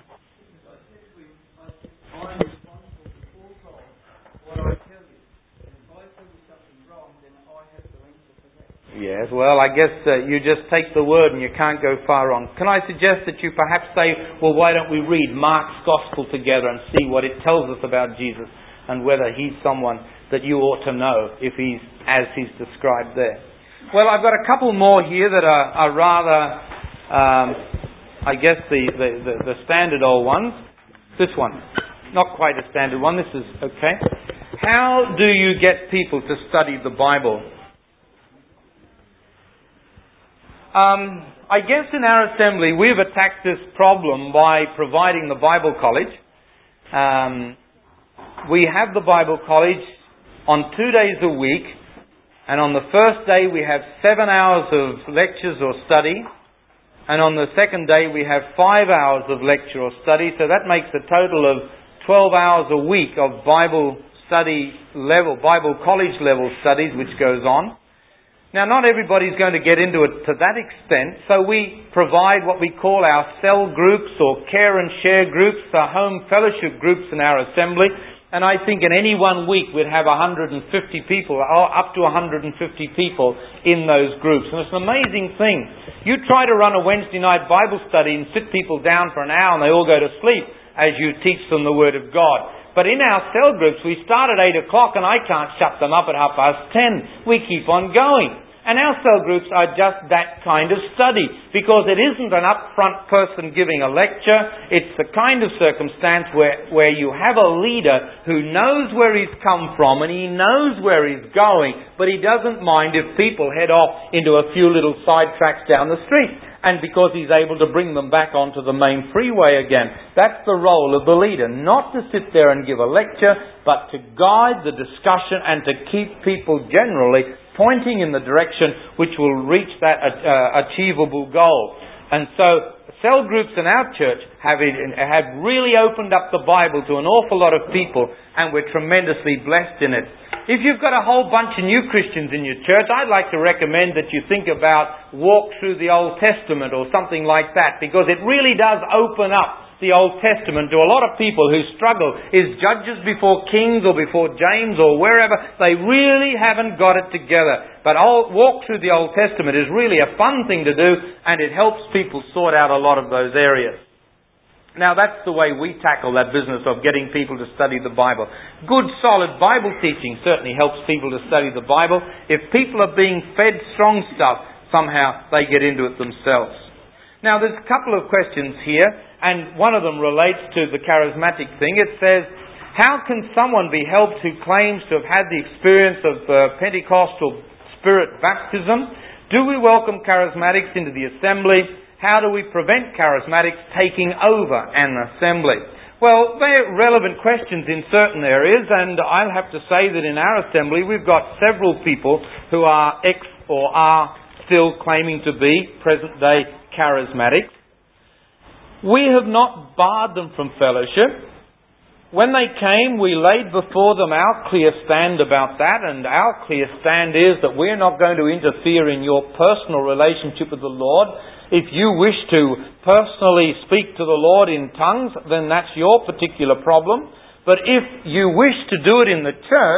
S2: Yes, well, I guess you just take the word and you can't go far wrong. Can I suggest that you perhaps say, well, why don't we read Mark's Gospel together and see what it tells us about Jesus and whether he's someone that you ought to know if he's as he's described there. Well, I've got a couple more here that are rather, I guess, the standard old ones. This one, not quite a standard one. This is okay. How do you get people to study the Bible? I guess in our assembly we've attacked this problem by providing the Bible college. We have the Bible college on 2 days a week, and on the first day we have 7 hours of lectures or study, and on the second day we have 5 hours of lecture or study, so that makes a total of 12 hours a week of Bible study level, Bible college level studies which goes on. Now, not everybody's going to get into it to that extent, so we provide what we call our cell groups or care and share groups, our home fellowship groups in our assembly, and I think in any 1 week we'd have 150 people, or up to 150 people in those groups. And it's an amazing thing. You try to run a Wednesday night Bible study and sit people down for an hour and they all go to sleep as you teach them the Word of God. But in our cell groups, we start at 8 o'clock and I can't shut them up at 10:30. We keep on going. And our cell groups are just that kind of study, because it isn't an upfront person giving a lecture. It's the kind of circumstance where you have a leader who knows where he's come from and he knows where he's going, but he doesn't mind if people head off into a few little side tracks down the street. And because he's able to bring them back onto the main freeway again. That's the role of the leader. Not to sit there and give a lecture, but to guide the discussion and to keep people generally pointing in the direction which will reach that achievable goal. And so cell groups in our church have really opened up the Bible to an awful lot of people, and we're tremendously blessed in it. If you've got a whole bunch of new Christians in your church, I'd like to recommend that you think about Walk Through the Old Testament or something like that, because it really does open up the Old Testament to a lot of people who struggle. Is Judges before Kings or before James or wherever? They really haven't got it together. But Walk Through the Old Testament is really a fun thing to do, and it helps people sort out a lot of those areas. Now that's the way we tackle that business of getting people to study the Bible. Good solid Bible teaching certainly helps people to study the Bible. If people are being fed strong stuff, somehow they get into it themselves. Now there's a couple of questions here, and one of them relates to the charismatic thing. It says, how can someone be helped who claims to have had the experience of Pentecostal Spirit baptism? Do we welcome charismatics into the assembly? How do we prevent charismatics taking over an assembly? Well, they're relevant questions in certain areas, and I'll have to say that in our assembly we've got several people who are or are still claiming to be present-day charismatics. We have not barred them from fellowship. When they came, we laid before them our clear stand about that, and our clear stand is that we're not going to interfere in your personal relationship with the Lord. If you wish to personally speak to the Lord in tongues, then that's your particular problem. But if you wish to do it in the church,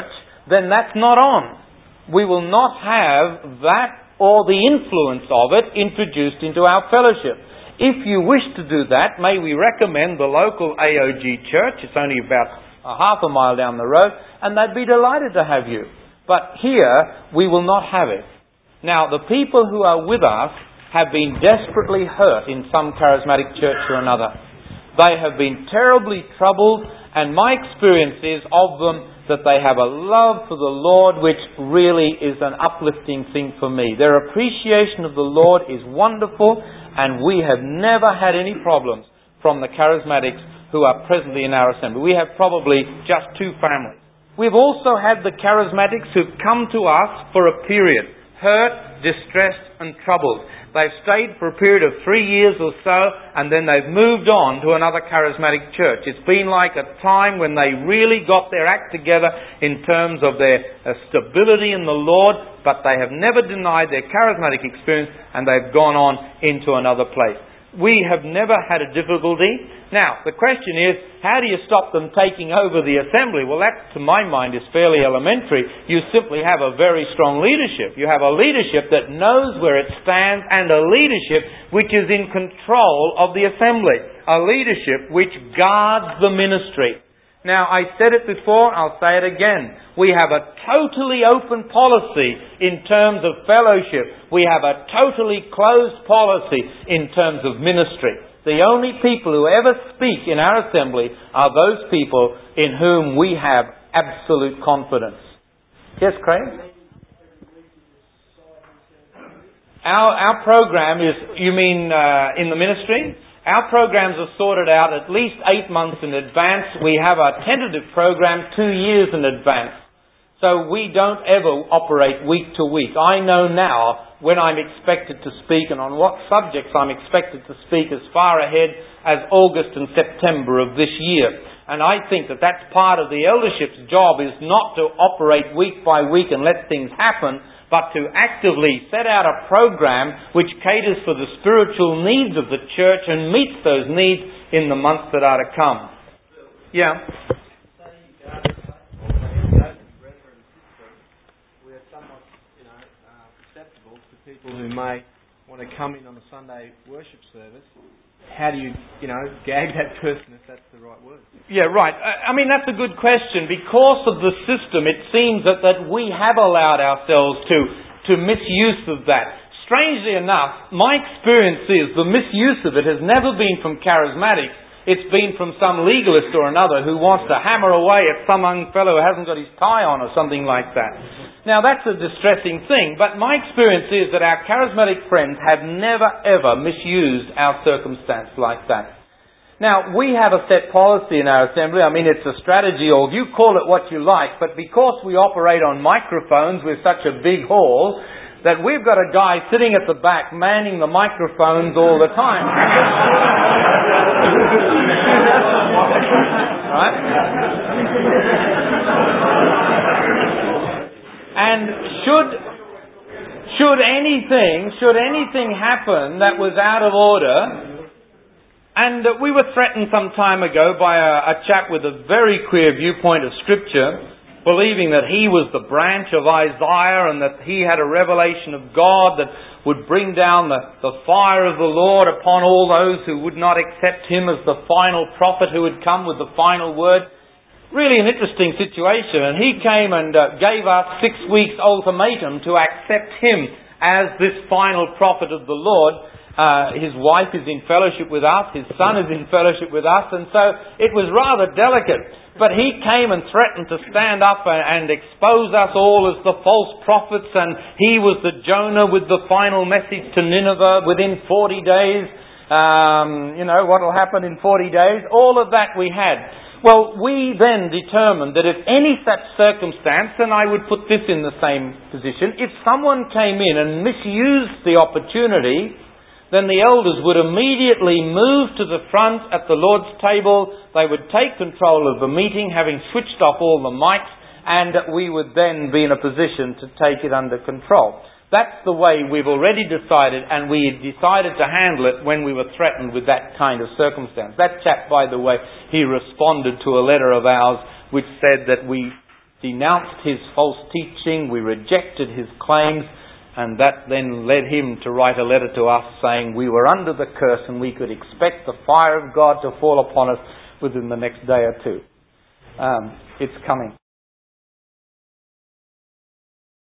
S2: then that's not on. We will not have that or the influence of it introduced into our fellowship. If you wish to do that, may we recommend the local AOG church. It's only about a half a mile down the road, and they'd be delighted to have you. But here, we will not have it. Now, the people who are with us have been desperately hurt in some charismatic church or another. They have been terribly troubled, and my experience is of them that they have a love for the Lord which really is an uplifting thing for me. Their appreciation of the Lord is wonderful, and we have never had any problems from the charismatics who are presently in our assembly. We have probably just 2 families. We've also had the charismatics who've come to us for a period, hurt, distressed and troubled. They've stayed for a period of 3 years or so, and then they've moved on to another charismatic church. It's been like a time when they really got their act together in terms of their stability in the Lord, but they have never denied their charismatic experience, and they've gone on into another place. We have never had a difficulty. Now, the question is, how do you stop them taking over the assembly? Well, that, to my mind, is fairly elementary. You simply have a very strong leadership. You have a leadership that knows where it stands, and a leadership which is in control of the assembly. A leadership which guards the ministry. Now, I said it before, I'll say it again. We have a totally open policy in terms of fellowship. We have a totally closed policy in terms of ministry. The only people who ever speak in our assembly are those people in whom we have absolute confidence. Yes, Craig? Our program is, you mean in the ministry? Our programs are sorted out at least 8 months in advance. We have a tentative program 2 years in advance. So we don't ever operate week to week. I know now when I'm expected to speak and on what subjects I'm expected to speak as far ahead as August and September of this year. And I think that that's part of the eldership's job, is not to operate week by week and let things happen, but to actively set out a program which caters for the spiritual needs of the church and meets those needs in the months that are to come. Yeah.
S9: We're somewhat, susceptible to people who may want to come in on a Sunday worship service. How do you, gag that person, if that's the right word?
S2: Yeah, right. I mean, that's a good question. Because of the system, it seems that we have allowed ourselves to misuse of that. Strangely enough, my experience is the misuse of it has never been from charismatics. It's been from some legalist or another who wants to hammer away at some young fellow who hasn't got his tie on or something like that. Now, that's a distressing thing, but my experience is that our charismatic friends have never ever misused our circumstance like that. Now, we have a set policy in our assembly. I mean, it's a strategy, or you call it what you like, but because we operate on microphones with such a big hall, that we've got a guy sitting at the back manning the microphones all the time. Right? And should anything happen that was out of order, and we were threatened some time ago by a chap with a very clear viewpoint of Scripture, believing that he was the branch of Isaiah and that he had a revelation of God that would bring down the fire of the Lord upon all those who would not accept him as the final prophet who would come with the final word. Really an interesting situation. And he came and gave us 6 weeks ultimatum to accept him as this final prophet of the Lord. His wife is in fellowship with us, his son is in fellowship with us, and so it was rather delicate. But he came and threatened to stand up and expose us all as the false prophets, and he was the Jonah with the final message to Nineveh within 40 days. What will happen in 40 days? All of that we had. Well, we then determined that if any such circumstance, and I would put this in the same position, if someone came in and misused the opportunity, then the elders would immediately move to the front at the Lord's table. They would take control of the meeting, having switched off all the mics, and we would then be in a position to take it under control. That's the way we've already decided, and we decided to handle it when we were threatened with that kind of circumstance. That chap, by the way, he responded to a letter of ours which said that we denounced his false teaching, we rejected his claims, and that then led him to write a letter to us saying we were under the curse and we could expect the fire of God to fall upon us within the next day or two. It's coming.